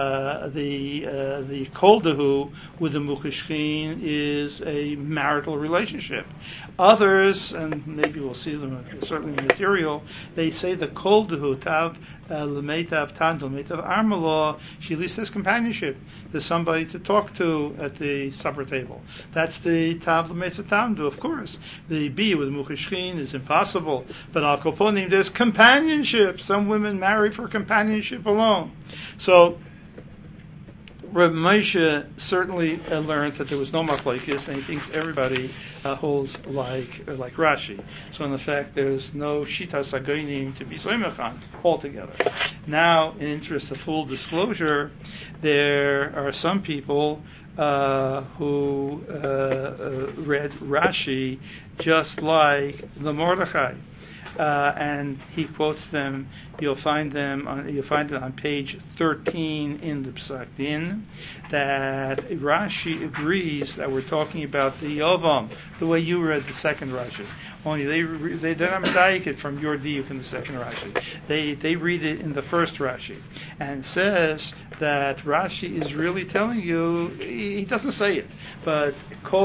the koldahu with the mukashchin is a marital relationship. Others, and maybe we'll see them certainly in the material, they say the koldahu tav l'meitav tan l'meitav armalo. She at least has companionship. There's somebody to talk to at the supper table. That's the tav l'meitav tamdu, of course. The B with mukashchin is impossible. But al koponim, there's companionship. Some women marry for companionship alone. So Reb Moshe certainly learned that there was no machlokes, and he thinks everybody holds like Rashi. So in effect, there's no shitas hagoynim to be soymechan altogether. Now, in interest of full disclosure, there are some people who read Rashi just like the Mordechai. And he quotes them. You'll find it on page 13 in the Psak Din, that Rashi agrees that we're talking about the Yovam, the way you read the second Rashi. Only they don't medayik it from your diuk in the second Rashi. They read it in the first Rashi, and it says that Rashi is really telling you, he doesn't say it, but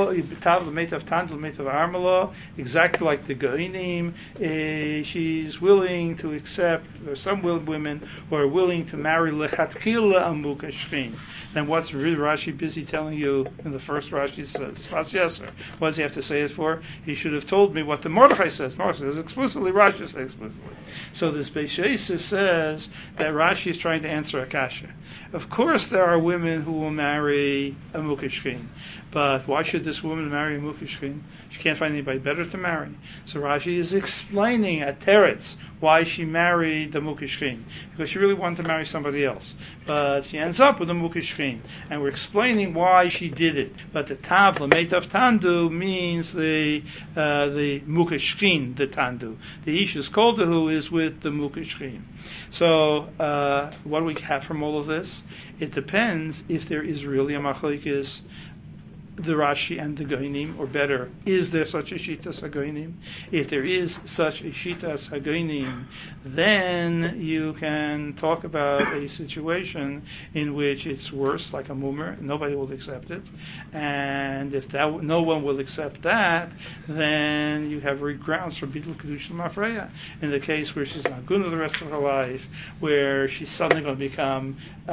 exactly like the Goinim, she's willing to accept. There's some women who are willing to marry lechatchila amukashchin. Then what's really Rashi busy telling you in the first Rashi says? What does he have to say it for? He should have told me what the Mordechai says. Mordechai says explicitly, Rashi says explicitly. So this Beishesis says that Rashi is trying to answer a kasha. Of course there are women who will marry a mukashchin, but why should this woman marry a mukashchin? She can't find anybody better to marry. So Rashi is explaining at Teretz why she married the mukashchin, because she really wanted to marry somebody else, but she ends up with a mukashchin, and we're explaining why she did it. But the tav l'meitav tandu means the mukashchin, the tandu. The ishus koldahu is with the mukashchin. So what do we have from all of this? It depends if there is really a machlokes the Rashi and the Goinim, or better, is there such a Shitas HaGoinim? If there is such a Shitas HaGoinim, then you can talk about a situation in which it's worse, like a mumer, nobody will accept it, and if that no one will accept that, then you have grounds for Bittul Kedushin Mafreya. In the case where she's not good for the rest of her life, where she's suddenly going to become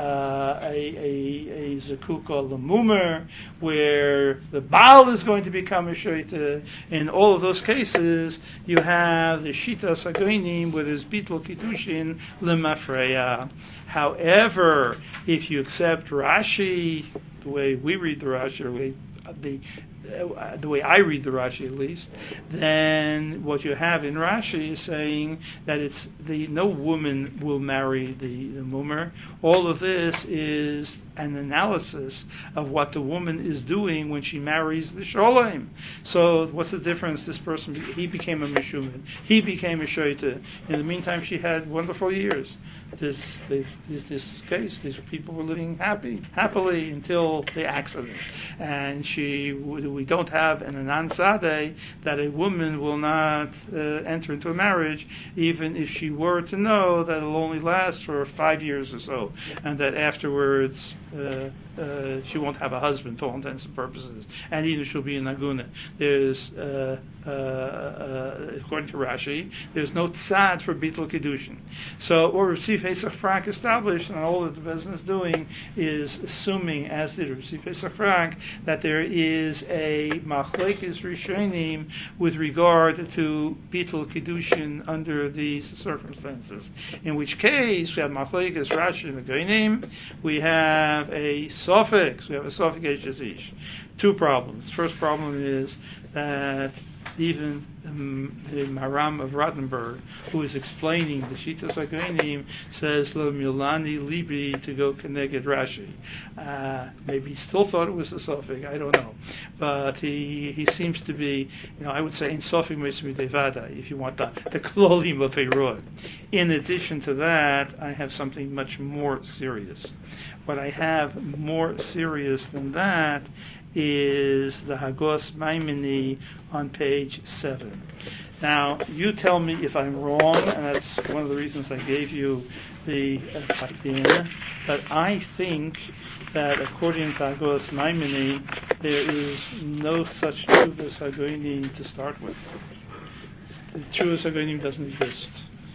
a Zakuka Lamumer, where the Baal is going to become a Shoita. In all of those cases, you have the Shitas HaGoinim where there's Bittul Kiddushin Lemafreya. However, if you accept Rashi, the way we read the Rashi, or the way I read the Rashi at least, then what you have in Rashi is saying that it's no woman will marry the mumer. All of this is an analysis of what the woman is doing when she marries the sholem. So what's the difference? This person, he became a meshumid, he became a shoita. In the meantime, she had wonderful years. This case, these people were living happily until the accident, and we don't have an anan sadeh that a woman will not enter into a marriage, even if she were to know that it'll only last for 5 years or so, and that afterwards she won't have a husband to all intents and purposes, and even she'll be in Naguna. There's, according to Rashi, there's no tzad for Bittul Kiddushin. So what Rav Pesach Frank established, and all that the Bezin is doing, is assuming, as did Rav Pesach Frank, that there is a machlekes rishonim with regard to Bittul Kiddushin under these circumstances. In which case, we have machlekes Rashi and the Goinim, we have a suffix, we have a suffix Ish. Two problems. First problem is that even the Maram of Rottenburg, who is explaining the Shitas HaGoinim, says Lo Milani Libri to go Keneged Rashi. Maybe he still thought it was a suffix, I don't know. But he seems to be, I would say in Sofik Mesmi Devada, if you want the Klolim of Eirod. In addition to that, I have something much more serious. What I have more serious than that is the Hagos Maimoni on page 7. Now, you tell me if I'm wrong, and that's one of the reasons I gave you the idea, but I think that according to Hagos Maimoni, there is no such Chuvas HaGoinim to start with. The Chuvas HaGoinim doesn't exist.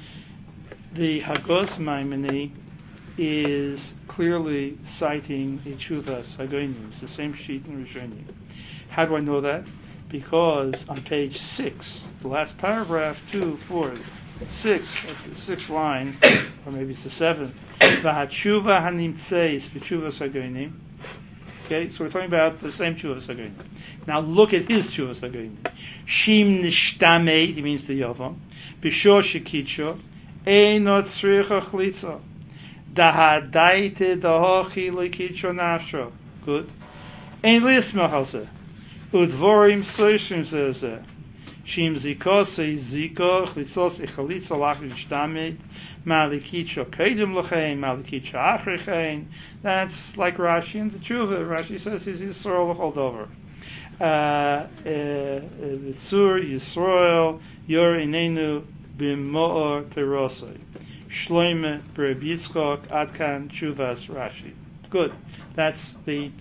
The Hagos Maimoni is clearly citing a Chuvas HaGoinim. It's the same sheet in Rishonim. How do I know that? Because on page 6, the last paragraph, 2, 4, 6, that's the 6th line, or maybe it's the 7th. V'hatshuva hanimtzeis b'chuvas HaGoinim. Okay, so we're talking about the same Chuvas HaGoinim. Now look at his Chuvas HaGoinim. Shim nishtamei, he means the Yavam. B'shor shekitsho, einot tzricha chlitza. Dahadaite dahochi lekitsho nafsho. Good. Ein lismach al zeh. Udvorim soishim zeh. Shim zikose ziko chlitzos echalitza lach nishtamei. Malikitsho kedem lechein, malikitsho achrechein. That's like Rashi in the Tshuva. Rashi says he's Yisrael l'chol dover. V'tzur Yisrael yor inenu b'mo'or terosoi. Shloime Reb Yitzchok Adkan Chuvas Rashi. Good. That's the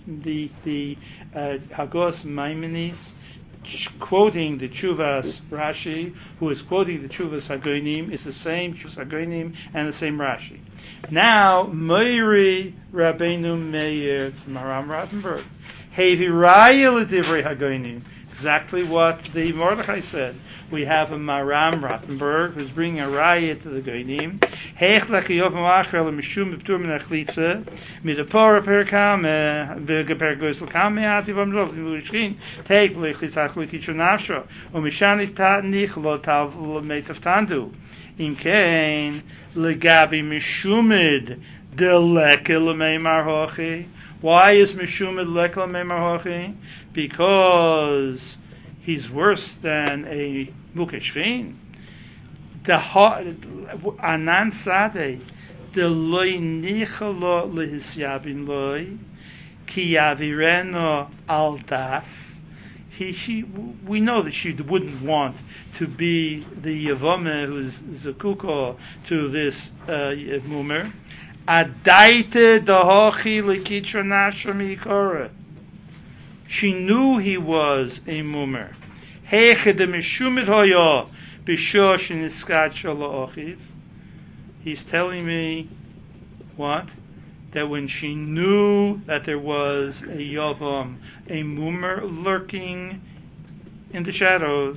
Hagos Maimonides quoting the Chuvas Rashi, who is quoting the Chuvas HaGoinim. Is the same Chuvas HaGoinim and the same Rashi. Now Meiri Rabbeinu Meir Maram Rottenburg. Hevi Raya L'Divrei HaGoinim. Exactly what the Mordechai said. We have a Maram Rottenburg who's bringing a raya to the Goinim. Heich lechiyov ma'achel mishum b'ptur min achlitze midapora perkam v'gepergois l'kam me'ati v'amrov v'u'ishkin teik l'chlitzach l'kitcho nafsho u'mishani ta'nich lo tav l'meitavtandu im kein legabi mishumid deleke l'meimar hochi. Why is mishumid leke l'meimar hochi? Because he's worse than a mukeshrin. The anan sadeh, the loy nichalo lehisyabin loy, Ki yavireno al das. We know that she wouldn't want to be the Yavome who's Zakuko to this Mumer. Adaite dahochi lekitra nashar mikora. She knew he was a Mumer. Heiche de mishumit hoyo b'shor sheniskat shelo ochiv. He's telling me what? That when she knew that there was a Yavam, a Mumer lurking in the shadows,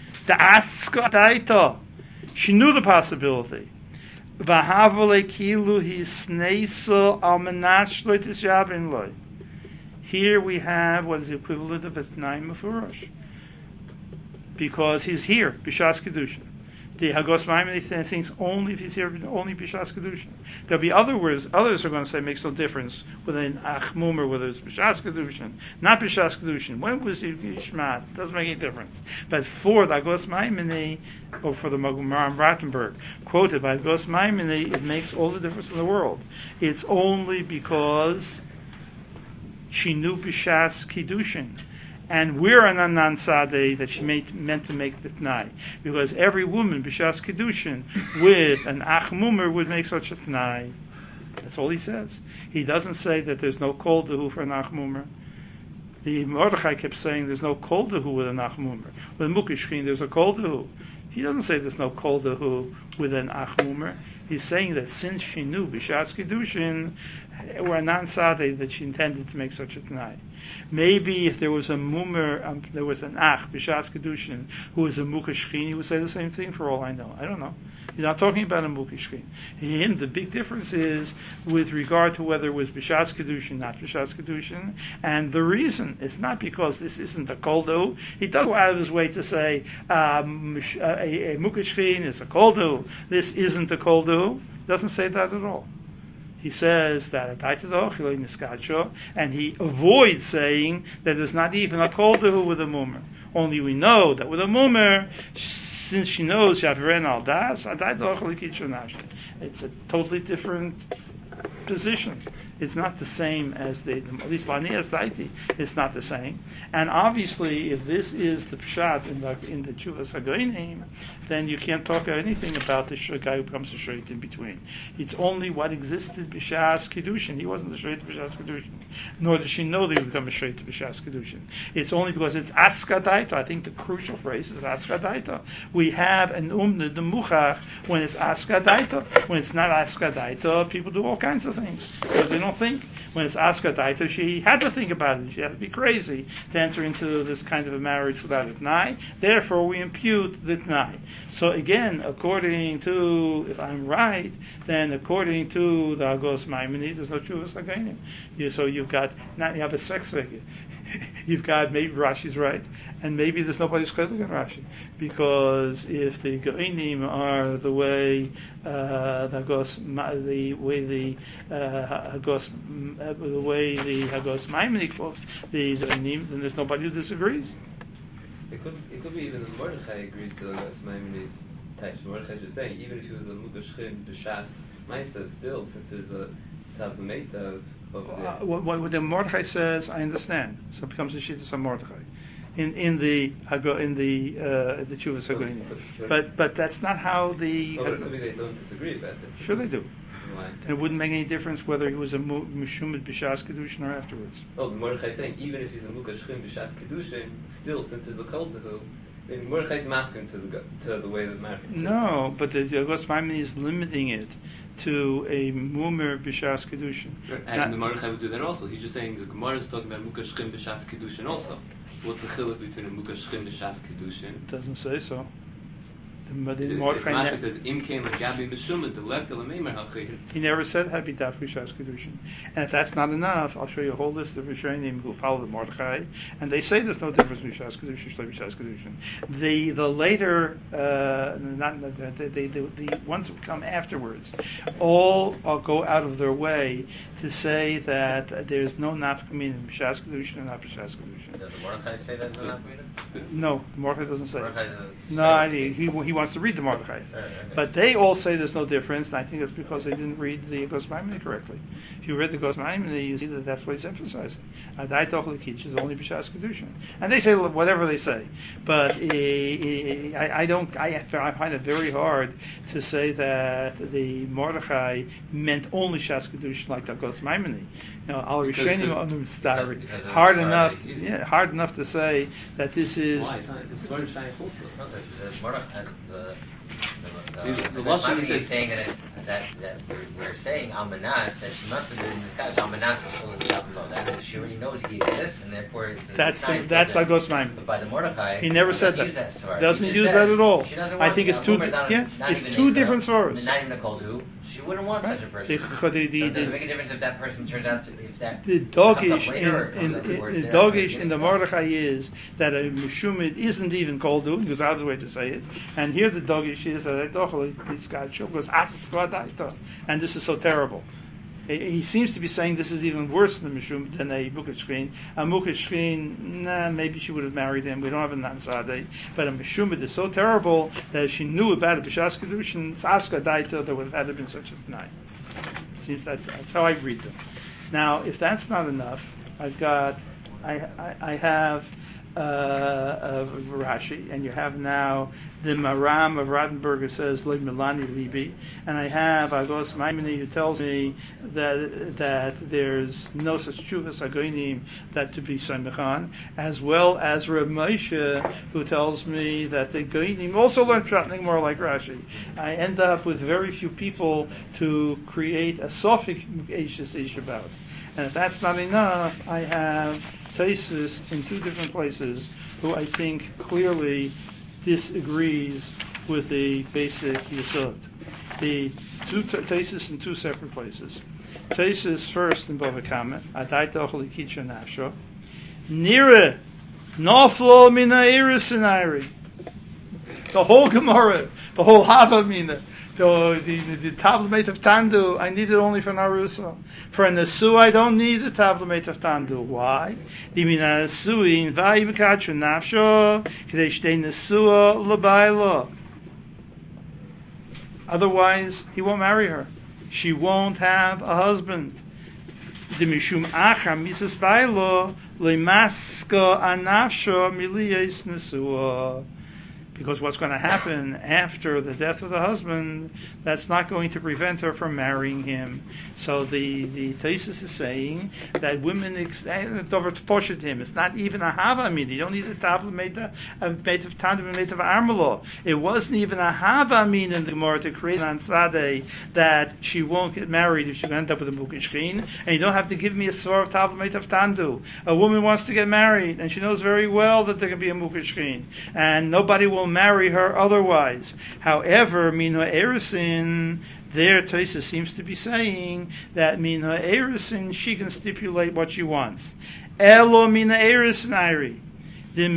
she knew the possibility. Here we have what is the equivalent of a Tnai Mefurash. Because he's here, B'Shas Kedushin. The Hagos Maimonides thinks only if he's here, only B'Shas Kedushin. There'll be others are going to say it makes no difference whether in Achmum or whether it's B'Shas Kedushin. Not B'Shas Kedushin. When was Yishmat? It doesn't make any difference. But for the Hagos Maimonides, or for the Maram Rattenberg, quoted by Hagos Maimonides, it makes all the difference in the world. It's only because she knew B'Shas Kedushin. And we're an Anan Sadeh that she meant to make the Tnai. Because every woman, B'Shas Kedushin, with an Achmumer would make such a Tnai. That's all he says. He doesn't say that there's no Kol Dehu for an Achmumer. The Mordechai kept saying there's no Kol Dehu with an Achmumer. With Mukashkin, there's a Kol Dehu. He doesn't say there's no Kol Dehu with an Achmumer. He's saying that since she knew B'Shas Kedushin, or a non-sadeh that she intended to make such a Tnai. Maybe if there was a Mumer, there was an Ach, B'Shas Kedushin, who was a Mukashkin, he would say the same thing for all I know. I don't know. He's not talking about a Mukashkin. The big difference is with regard to whether it was B'Shas Kedushin, not B'Shas Kedushin, and the reason is not because this isn't a koldu. He does go out of his way to say a Mukashkin is a koldu. This isn't a koldu. He doesn't say that at all. He says that and he avoids saying that there's not even a kol dehu with a mumer. Only we know that with a mumer, since she knows Shavren al das, it's a totally different position. It's not the same as at least Lanias Daiti, it's not the same. And obviously, if this is the Pshat in the Chuvas HaGoinim, then you can't talk anything about the guy who becomes a Shoyt in between. It's only what existed B'Shas Kedushin. He wasn't the Shoyt B'Shas Kedushin. Nor does she know that he would become a Shoyt B'Shas Kedushin. It's only because it's Askadaita. I think the crucial phrase is Askadaita. We have an the Muchach when it's Askadaita. When it's not Askadaita, people do all kinds of things. Because they don't think. When it's Askadaita, she had to think about it. She had to be crazy to enter into this kind of a marriage without a T'nai. Therefore, we impute the T'nai. So again, according to, if I'm right, then according to the Hagos Maimonides, there's no Chuvas HaGoinim. So you have a svek. You've got, maybe Rashi's right, and maybe there's nobody's chedek in Rashi, because if the Goinim are the way the Hagos Maimonides quotes the Goinim, then there's nobody who disagrees. It could be even the Mordechai agrees to the Hagos Maimonides types. Mordechai is just saying, even if he was a Mukashchin, B'Shas, Maisa, still, since there's a Tavameta what the Mordechai says, I understand. So it becomes a shittas of Mordechai in the Chuvas HaGoinim. But that's not how the. It could be they don't disagree about it. Sure they do. Why? And it wouldn't make any difference whether he was a Mishumid B'Shas Kedushin or afterwards. Oh, Mordechai is saying even if he's a Mukashchin B'Shas Kedushin, still since there's a Kol Dehu, then Mordechai is masking to the way that marriage. No, but the Hagos Maimonides is limiting it to a Mumer B'Shas Kedushin. And the Mordechai would do that also. He's just saying the Gemara is talking about Mukashchin B'Shas Kedushin also. What's the chiluk between a Mukashchin B'Shas Kedushin? It doesn't say so. Mordechai says Im Kain L'Gabi B'Shumah Delek L'Meimer Hachir. He never said it had to be Daf B'Shas Kedushin. And if that's not enough, I'll show you a whole list of Rishonim who follow the Mordechai, and they say there's no difference between B'Shas Kedushin and B'Shas Kedushin. The later, the ones who come afterwards, all go out of their way to say that there's no nafkamin in B'Shas Kedushin and not B'Shas Kedushin. Does the Mordechai say there's no nafkamin? No, the Mordechai doesn't say. Mordechai doesn't. No, he wants to read the Mordechai. But they all say there's no difference, and I think it's because they didn't read the Gos Maimoni correctly. If you read the Gos Maimoni, you see that that's what he's emphasizing. Adai Tochel Kitch is only B'Shas Kedushin. And they say whatever they say. But I find it very hard to say that the Mordechai meant only Shas Kedushin like the Gos Maimoni. Al Rishonim Onum Starik. Hard enough, hard enough to say that this is. Why? It's very shy also. No, there's Mordechai, The Lashon is says- saying that we're saying Almanas, that's not the Almanas is full of Yavlo. That is, she already knows he exists, and therefore That's not like Gos Maimoni. But by the Mordechai, He never said doesn't that. use that. Doesn't He just use says that at all. she doesn't I want think it's a two. woman's not It's even two a- different svaros. Not even a koldu. She wouldn't want Right. such a person. The- So the- does the- it make a difference if that person turns out to if that The comes dogish up later or in comes up towards the there? dogish in the Mordechai is that a Meshumid isn't even called do. He goes out of the way to say it. And here the dogish is that he's got shul goes and this is so terrible. He seems to be saying this is even worse than Meshum than a Mukha Shkin. A Mukha Shkin, maybe she would have married him. We don't have a Nansade. But a Meshumid is so terrible that if she knew about it, B'Shas Kedushin, Aska Daita, there would have been such a night. Seems that's how I read them. Now, if that's not enough, I have Rashi, and you have now the Maram of Rodenberger says Le Milani Libi, and I have Agos Maimoni who tells me that there's no such Chuvas Agoinim that to be Samichan, as well as Reb Moshe who tells me that the Goinim also learn something more like Rashi. I end up with very few people to create a Sophic Eishis Ish about. And if that's not enough, I have Taisus in two different places who I think clearly disagrees with the basic Yesod. The two Taisus in two separate places. Taisus first in Bava Kama, Adai Tochel Ikitcha Nafsho, Nire, Noflo Mina Iris Sinari. The whole Gemara, the whole Havamina, the Tavlamet of Tandu, I need it only for Narusa. For a Nesu, I don't need the Tavlamet of Tandu. Why? Dimina Nesuin, Vai Bekachu Nafsho, Kadeshte Nesua Labaila. Otherwise, he won't marry her. She won't have a husband. Dimishum Acha Misas Bailo, Lemaska Anafsho Miliyas Nesua. Because what's going to happen after the death of the husband, that's not going to prevent her from marrying him. So the thesis is saying that women poshut him. It's not even a hava. You don't need a tavla made of tandim made of armalo. It wasn't even a hava in the Gemara to create an ansade that she won't get married if she end up with a mukishkin. And you don't have to give me a svar of tavla made of tandu. A woman wants to get married, and she knows very well that there can be a mukishkin, and nobody will marry her otherwise. However, Mina Erisin, there Tosa seems to be saying that Mina Erisin, she can stipulate what she wants. Elo Mina Erisin Iri. The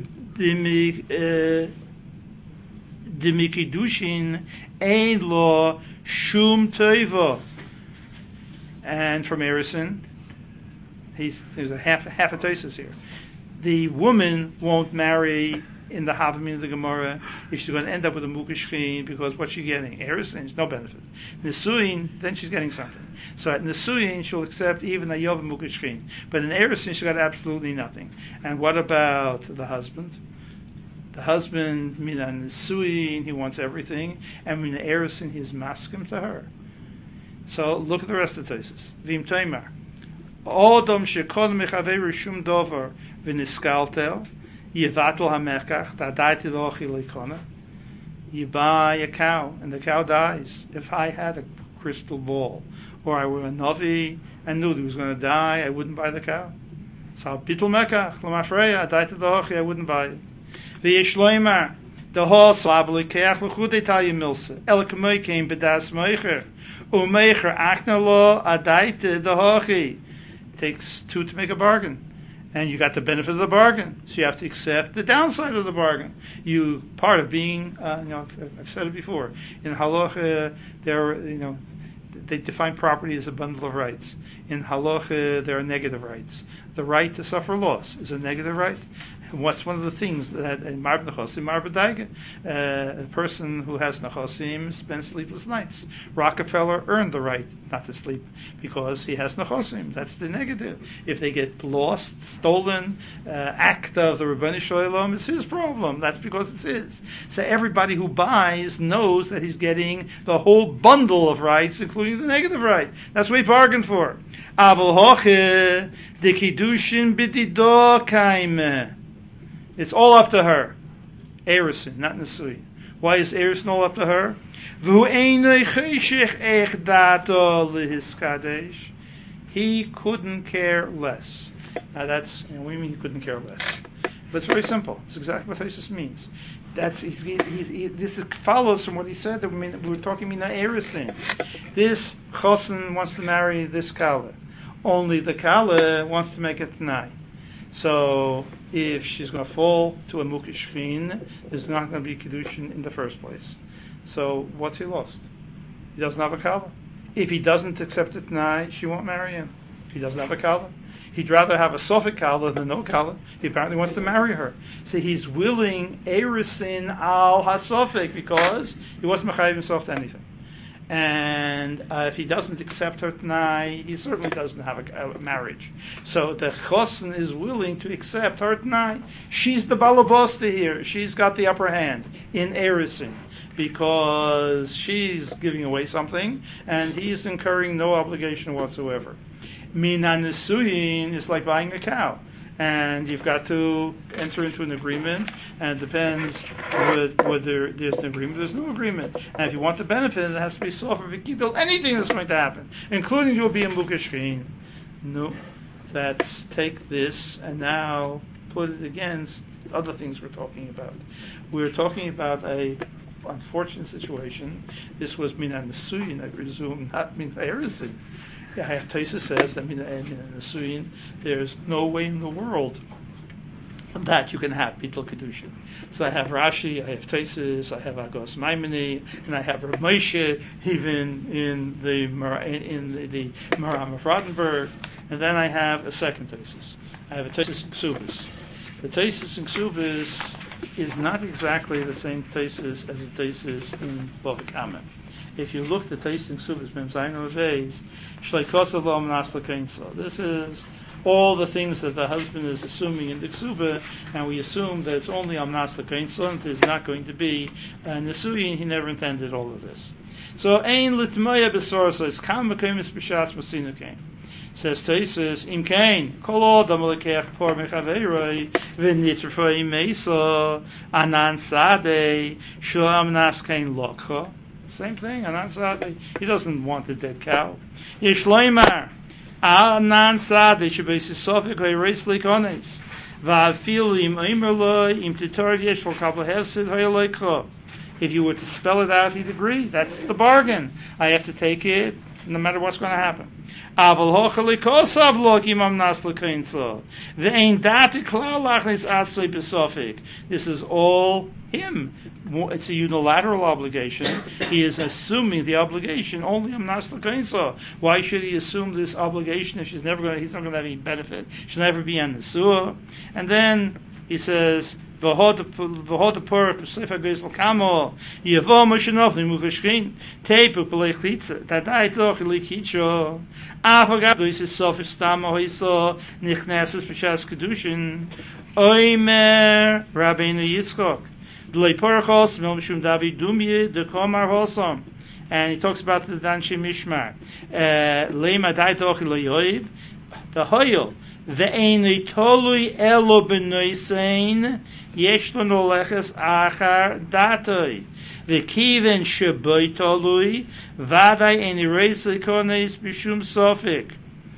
Mikidushin Ein Lo Shum Toivo. And from Erisin, there's a half a Tosa here. The woman won't marry in the Havamim of the Gemara if she's going to end up with a Mukashkin, because what's she getting? Eresin, no benefit. Nesuin, then she's getting something. So at Nesuin, she'll accept even a Yov Mukashkin. But in Eresin, she got absolutely nothing. And what about the husband? The husband, Mina Nesuin, he wants everything. And Mina Eresin, he's maskim to her. So look at the rest of the thesis. Vim Taimar. Odom shekod mechaveru shum dover v'niskaltel. Yevatel hamekach, dadaiti lochi leikona. You buy a cow, and the cow dies. If I had a crystal ball, or I were a novi and knew that he was going to die, I wouldn't buy the cow. So bitul mekach, lamafreya, dadaiti lochi, I wouldn't buy it. V'yesh loimar, the horse labli keach l'chudei talya milsa, el k'moi came bedas meicher, u'meicher achna lo adaiti the hochi. It takes two to make a bargain. And you got the benefit of the bargain, so you have to accept the downside of the bargain. You part of being, I've said it before. In halacha, they define property as a bundle of rights. In halacha, there are negative rights. The right to suffer loss is a negative right. What's one of the things that a Marb Nechosim, Marb Daiga, a person who has Nechosim spends sleepless nights. Rockefeller earned the right not to sleep because he has Nechosim. That's the negative. If they get lost, stolen, act of the Rabbanu Shalom, it's his problem. That's because it's his. So everybody who buys knows that he's getting the whole bundle of rights, including the negative right. That's what he bargained for. Abel hoche de kiddushin b'dido kaime. It's all up to her. Erisin, not Nesui. Why is Erisin all up to her? He couldn't care less. Now that's, what do you mean he couldn't care less? But it's very simple. It's exactly what Tosis means. This follows from what he said that we were talking about Erisin. This Chosin wants to marry this Kala. Only the Kala wants to make it Tanai. So if she's going to fall to a Mukashkin, there's not going to be Kiddushin in the first place. So what's he lost? He doesn't have a Kala. If he doesn't accept it tonight, she won't marry him. He doesn't have a Kala. He'd rather have a Sophic Kala than no Kala. He apparently wants to marry her. So he's willing Erisin al HaSophic because he wasn't mechayiv himself to anything. And if he doesn't accept her Tanai, he certainly doesn't have a marriage. So the Chosin is willing to accept her Tanai. She's the Balabosta here. She's got the upper hand in Erisin because she's giving away something and he's incurring no obligation whatsoever. Mina Nesuyin is like buying a cow. And you've got to enter into an agreement, and it depends whether there's an agreement, there's no agreement. And if you want the benefit, it has to be sofer v'kibel, anything that's going to happen, including you'll be a mukashkin. No, let's take this and now put it against other things we're talking about. We're talking about a unfortunate situation. This was mina nesuyin, I presume, not mina erisin. Yeah, Taisa says that in the Suyin, there's no way in the world that you can have Bitul Kedushin. So I have Rashi, I have Taisis, I have Agos Maimoni, and I have Rav Moshe, even in the Maram of Rottenberg, and then I have a second Taisis. I have a Taisis in Ksubis. The Taisis in Ksubis is not exactly the same Taisis as the Taisis in Bava Kama. If you look at the tasting subas mem zayin oveis, shleikotzav nasla kainsa. This is all the things that the husband is assuming in the ksuba, and we assume that it's only nasla kainsa, and there's not going to be nesuyin. He never intended all of this. So ein litmaya besorsa is kam mekaymis b'shas masinu kain. Says Taisus, im kain kol adam lekech por mechaveiroi v'nitrfoi meisa anan sadei shulam nas kain lokcha. Same thing, Anan Sadeh. He doesn't want a dead cow. Yeshloimar, Anan Sadeh, Shabesi Sofik, Hoyreis Likones, Vafilim, Imerloi, Im Titor Yesh, Volkabla Hesed, Hoyleikho. If you were to spell it out, he'd agree. That's the bargain. I have to take it, no matter what's going to happen. Aval hochali kosav lokim amnas lekainso. Ve'ein dati klal lachnis atzoi besofik. This is all him. It's a unilateral obligation. He is assuming the obligation only amnas lekainso. Why should he assume this obligation if he's not going to have any benefit? She'll never be on the sewer. And then he says, V'hod porach b'sefer geisel kamo yevo moshenov limukashkin teipu pelechitza tadai toch likicho afagab dois sof stamo hoiso nichneses b'shas kedushin oimer Rabbeinu Yitzchok d'lei porachos mil mishum David dumye dekomar hosom. And he talks about the Danshi Mishmar leima dai toch leyoiv the hoyel ve'ein tolui elo b'noisein yesh lano leches achar datoi v'kiven sheboi tolui vadai en reis likones b'shum sofik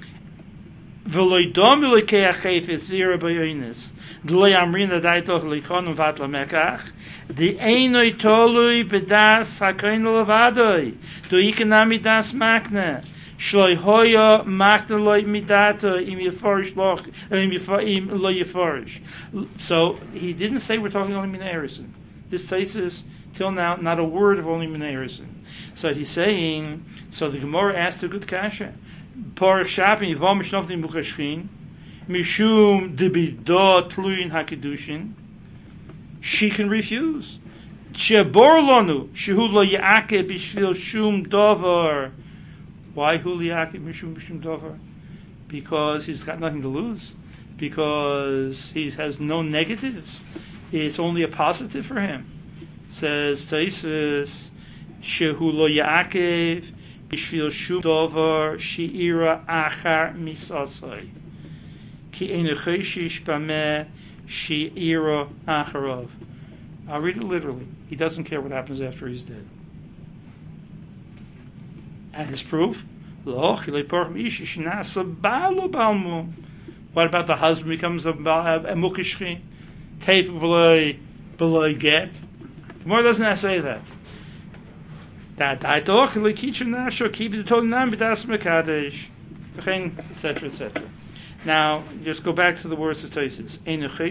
v'loi domi lekei achefetz zira b'yoines d'loi amrina dai toch likonum vat lamekach d'einoi tolui b'das hakoin levadoi do'ikanami das makne Shloi hoya maknaloi midata im yefarish loch im lo yefarish. So he didn't say we're talking only Minei Erisin. This Taisus till now not a word of only Minei Erisin. So he's saying. So the Gemara asked a good kasha. Parach Shapim yivom shnofnim bukashkin, mishum debido tluin hakidushin, she can refuse. Shebor lanu shehu lo ya'akeh b'shvil shum davar. Why hu lo ya'akeh mishum davar? Because he's got nothing to lose. Because he has no negatives. It's only a positive for him. Says Taisus, shehu lo ya'akeh b'shvil shum davar she'ira achar misasai ki ein choshish b'meh she'ira acharav. I'll read it literally. He doesn't care what happens after he's dead. And his proof? What about the husband becomes a mukashchi? Tape below get? The Gemara doesn't say that. Etc., etc. Now, just go back to the words of Tosfos.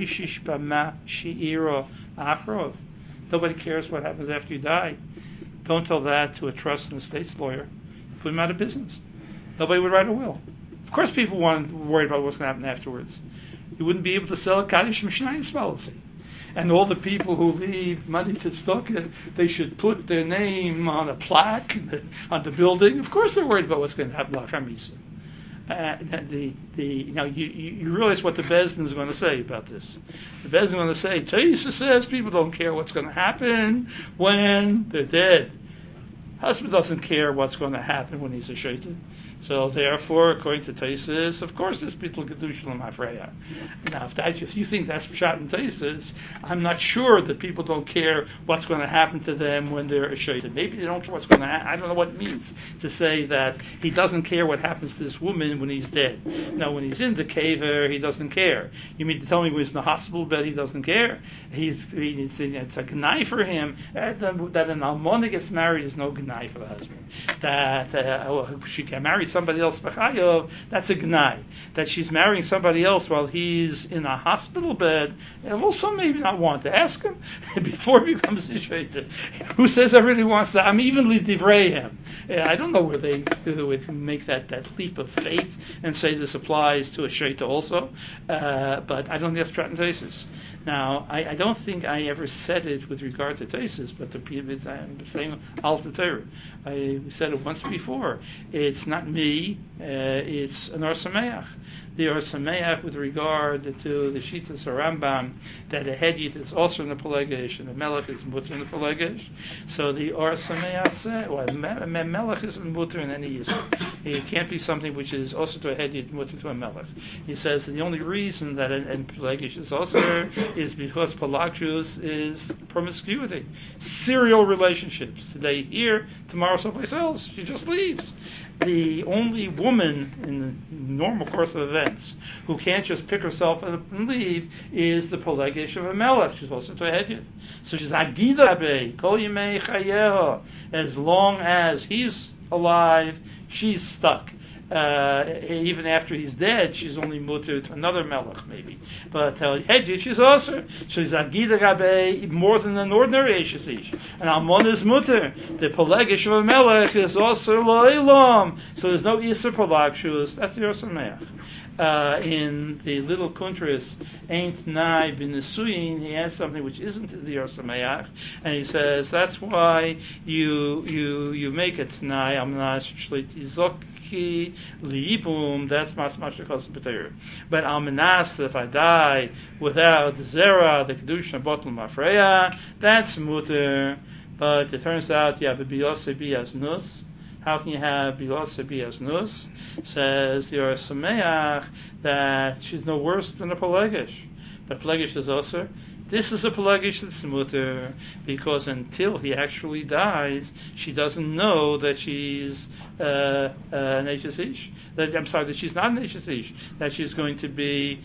Nobody cares what happens after you die. Don't tell that to a trust and estates lawyer. Put him out of business. Nobody would write a will. Of course, people want worried about what's going to happen afterwards. You wouldn't be able to sell a Kaddish Mishnayos policy. And all the people who leave money to Tzedakah, they should put their name on a plaque on the building. Of course, they're worried about what's going to happen L'achar Misa. You realize what the Bezdin is going to say about this. The Bezdin is going to say, Tosfos says people don't care what's going to happen when they're dead. Husband doesn't care what's going to happen when he's a shaitan. So therefore, according to Tosfos, of course, there's bittul kedusha l'mafreya. Now, if you think that's pshat in Tosfos, I'm not sure that people don't care what's going to happen to them when they're a shaitan. Maybe they don't care what's going to happen. I don't know what it means to say that he doesn't care what happens to this woman when he's dead. Now, when he's in the caver, he doesn't care. You mean to tell me when he's in the hospital bed, he doesn't care? It's a gnai for him that an almona gets married is no gnai for the husband. That she can marry somebody else, that's a gnai. That she's marrying somebody else while he's in a hospital bed, and also maybe not want to ask him before he becomes a shaitan. Who says I really wants that? I'm evenly divrei him. I don't know where they would make that leap of faith and say this applies to a shaitan also, but I don't think that's pshat in Tosfos. Now, I don't think I ever said it with regard to Tosfos, but I'm saying al Torah. I said it once before. It's not me, it's an Or Sameach. The Or Sameach with regard to the Shitas Rambam, that a Hedjit is also in the Pelegesh, and a Melech is mutter in the Pelegesh. So the Or Sameach said, well, Melech isn't mutter in any Yisur. It can't be something which is also to a Hedjit, mutter to a Melech. He says that the only reason that in Pelegesh is also is because Pelagius is promiscuity. Serial relationships. Today here, tomorrow someplace else. She just leaves. The only woman in the normal course of events who can't just pick herself up and leave is the Pelegesh of a Melech. She's also to a Hedjit. So she's Agida Abe, Kol Yimei Chayeha. As long as he's alive, she's stuck. Even after he's dead, she's only mutter to another melech, maybe. But Hedjit, she's also. She's Agida Gabe more than an ordinary Eishes Ish. And Almon is mutter. The Pelegesh of a melech is also lo'ilam. So there's no Isser Pelagshus. That's the Or Sameach. In the little kuntris, Ain't Nai bin Nesuyin, he has something which isn't the Or Sameach, and he says that's why you make it Nai Amnas Shlitizokki Liibum. That's Masmashikos B'Teir. But Almanas, if I die without the Zera, the Kedusha Bottle Mafreya, that's mutter. But it turns out you have a Biyosebi as Nus. How can you have Bilosebi as Nus? Says the Or Sameach that she's no worse than a Pelegesh. But Pelegesh is also. This is a Pelegesh that's mutter, because until he actually dies, she doesn't know that she's an Eishes Ish. That she's not an Eishes Ish. That she's going to be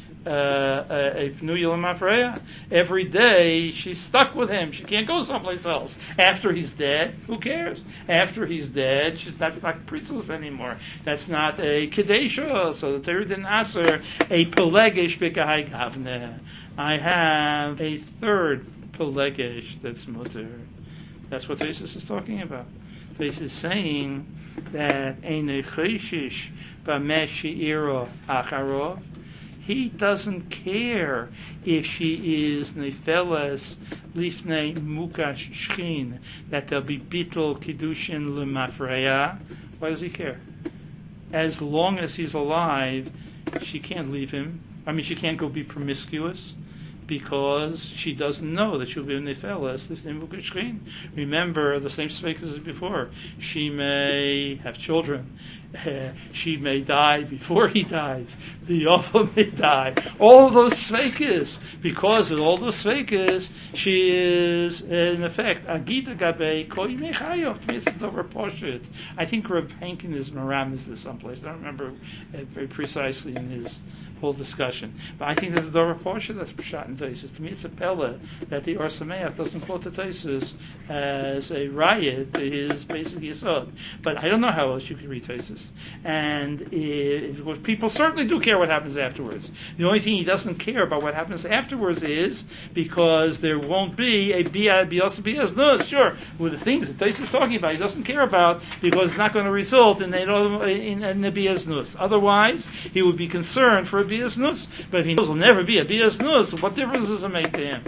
a Pnui L'Mafreya. Every day she's stuck with him. She can't go someplace else. After he's dead, who cares? After he's dead, that's not Pritzos anymore. That's not a Kadesha. So the Torah didn't ask her a Pelegesh B'Kahai Gavne. I have a third Pelegesh that's mutter. That's what Tosfos is talking about. Tosfos is saying that Ein Choshish B'Meh She'ira Acharov. he doesn't care if she is nefeles lifnei mukash shchin, that there'll be bittul kiddushin lemafreya. Why does he care? As long as he's alive, she can't leave him. I mean, she can't go be promiscuous, because she doesn't know that she'll be a nefeles lifnei mukash shchin. Remember the same speak as before. She may have children. She may die before he dies. The Yofa may die. All of those sveikas. Because of all those sveikas, she is, in effect, Agita Gabe, Koi Mechayov, Mitzvah Poshit. I think Reb Henkin is Maram is this someplace. I don't remember very precisely in his whole discussion. But I think there's a Dora Poshit that's Pshat in Taisus. To me, it's a Pella that the Or Sameach doesn't quote the Taisus as a riot to his basic Yesod. But I don't know how else you could read Taisus. And people certainly do care what happens afterwards. The only thing he doesn't care about what happens afterwards is because there won't be a bias no, sure, with the things that Tais is talking about, he doesn't care about because it's not going to result in a bias nus. Otherwise, he would be concerned for a bias nus. But if he knows there'll never be a bias nus, what difference does it make to him?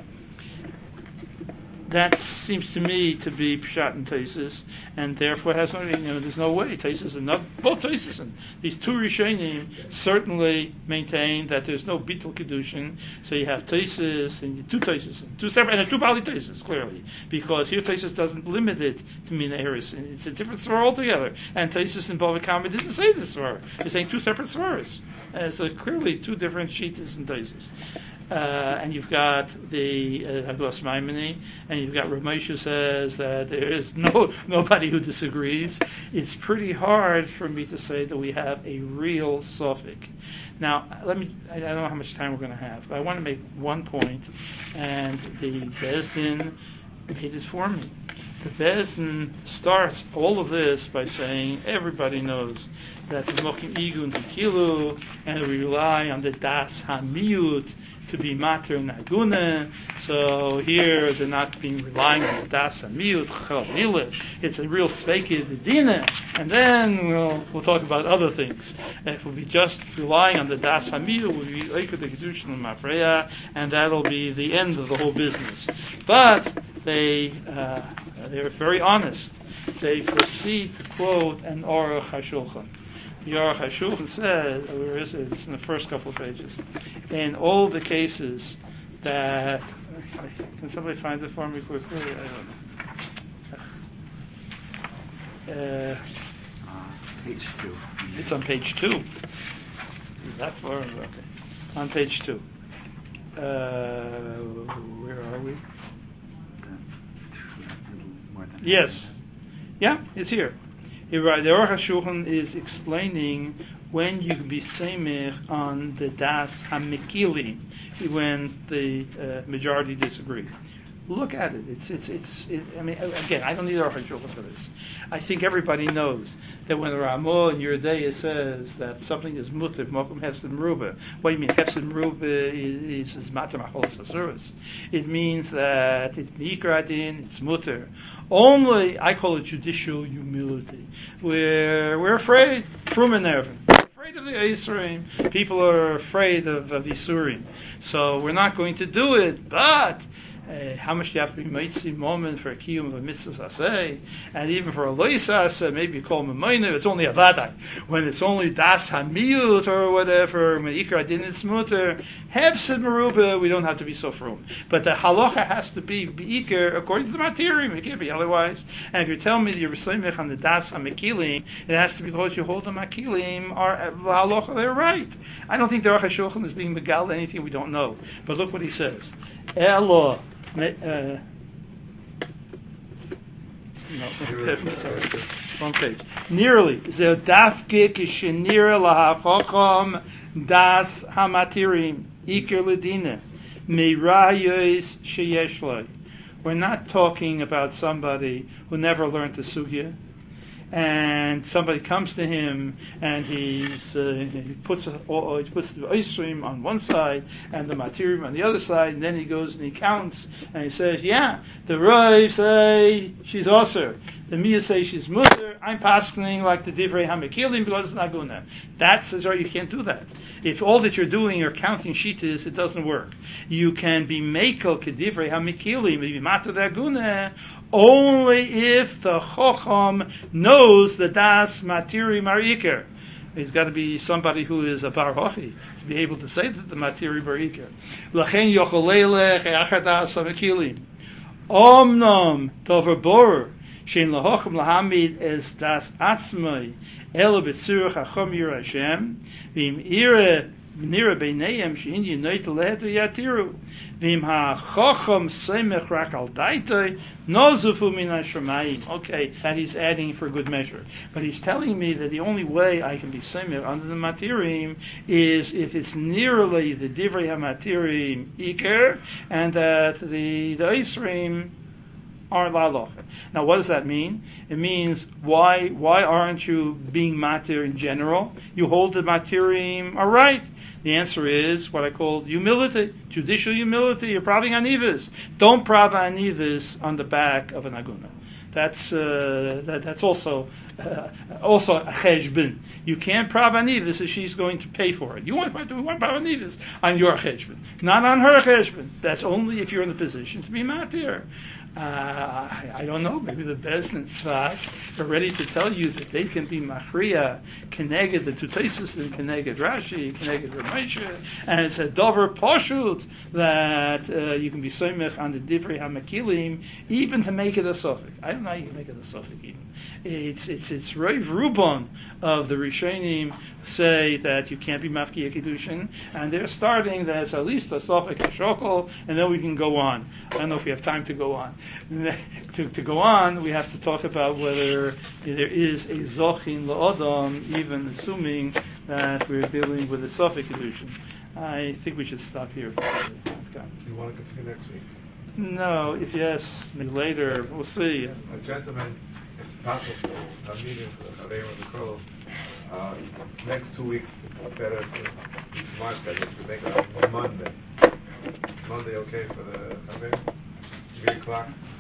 That seems to me to be pshat and taisus, and therefore has no, there's no way taisus and both taisus and these two rishonim certainly maintain that there's no bitul kedushin. So you have taisus and two taisus and two separate and two bali taisus clearly, because here taisus doesn't limit it to mina eris. It's a different svara altogether. And taisus and Bava Kama didn't say this svara; they're saying two separate svaras. So clearly two different shitas and taisus. And you've got the Hagos Maimoni, and you've got Rav Moshe says that there is nobody who disagrees. It's pretty hard for me to say that we have a real suffix. Now, I don't know how much time we're going to have, but I want to make one point, and the Bezdin made this for me. The Bezdin starts all of this by saying everybody knows that the Mokim Igun Kilu, and we rely on the Das Hamiyut to be mater and aguna. So here they're not relying on the das hamiyut chal. It's a real sveikid dina, and then we'll talk about other things. If we'll be just relying on the das hamiyut, we'll be oiked the kedushin and mafreya, and that'll be the end of the whole business. But they're very honest. They proceed to quote an Aruch HaShulchan. The Aruch HaShulchan says, where is it? It's in the first couple of pages. In all the cases that, can somebody find it for me quickly? I don't know. Page 2. It's on page 2. Is that far? Okay. On page 2. Where are we? Yes. Yeah, it's here. The Aruch HaShulchan is explaining when you can be samech on the das hamikili when the majority disagree. Look at it. I mean, again, I don't need Aruch HaShulchan for this. I think everybody knows that when the Ramah in Yeridea says that something is mutter, mokum hefsed meruba. What do you mean? Hefsed meruba is matter macholas asuras. It means that it's mikra adin, it's mutter. Only, I call it judicial humility. We're afraid, frumenerven. Afraid of the Isurim. People are afraid of Isurim. So we're not going to do it, but how much do you have to be mitzi moment for a kiyum of a mitzvah aseh, and even for a lois aseh, maybe you call him a minor, it's only a vadai. When it's only das hamiyut or whatever, meikra din it's muter, hefsid meruba, we don't have to be so frum. But the halacha has to be beikr according to the materium, it can't be otherwise. And if you're telling me that you're resaimich on the das hamikilim, it has to be because you hold the makilim are halacha, they're right. I don't think the Aruch HaShulchan is being megal anything we don't know. But look what he says. Elo. No, sorry, wrong page. Nearly. Ze dafke kishenira lahachokom das hamatirim iker ledina meirayos sheyesh lo. We're not talking about somebody who never learned the sugya, and somebody comes to him and he puts the Isurim on one side and the Matirim on the other side, and then he goes and he counts and he says, yeah, the Rav say she's Aser, the Mia say she's Mutter, I'm paskening like the Divrei HaMekilim because it's Naguna. That says, you can't do that. If all that you're doing, you're counting Shitas, it doesn't work. You can be Mekel Kedivrei HaMekilim, be Mata Naguna, only if the Chocham knows the Das Matiri Marikir. He's got to be somebody who is a Bar Hochi to be able to say that the Matiri Marikir. Lachen Yocholelech Echadas HaMekilim. Omnom Dover Bor. Shein lahochem lahamid es das atzmai ela b'tzurach hachom yir Hashem v'im ire v'nira b'neihem shein yinoit lehetu yatiru v'im hachochem semech rak al daitoi nozufu min hashemayim. Okay, that he's adding for good measure. But he's telling me that the only way I can be semech under the matirim is if it's nearly the divrei hamatirim iker, and that the Isrim aren't la'alocha. Now, what does that mean? It means why aren't you being matir in general? You hold the matirim are right. The answer is what I call humility, judicial humility. You're praving anivas. Don't prav anivas on the back of an aguna. That's also a cheshbon. You can't prav anivas if she's going to pay for it. You want prav anivas on your cheshbon, not on her cheshbon. That's only if you're in the position to be matir. I don't know, maybe the Bezdin and Tzvas are ready to tell you that they can be Machriya, Keneged the Tutaisis and Keneged Rashi, Keneged Ramesha, and it's a Dover Poshut that you can be Soymech on the Divrei HaMekilim, even to make it a Sofik. I don't know how you can make it a Sofik even. It's Reiv Rubon of the Rishonim say that you can't be Mafkiya Kedushin, and they're starting that it's at least a Sofik, a Shokol, and then we can go on. I don't know if we have time to go on. To go on, we have to talk about whether there is a Zochin La'odom, even assuming that we're dealing with a Sofik Kedushin. I think we should stop here. Do you want to continue next week? No, if yes, maybe later, we'll see. Gentlemen, it's possible for a meeting for the Chaverim of the Kol. Next 2 weeks, it's better it's March schedule to make it on Monday. Monday okay for the Chaverim? 3 o'clock?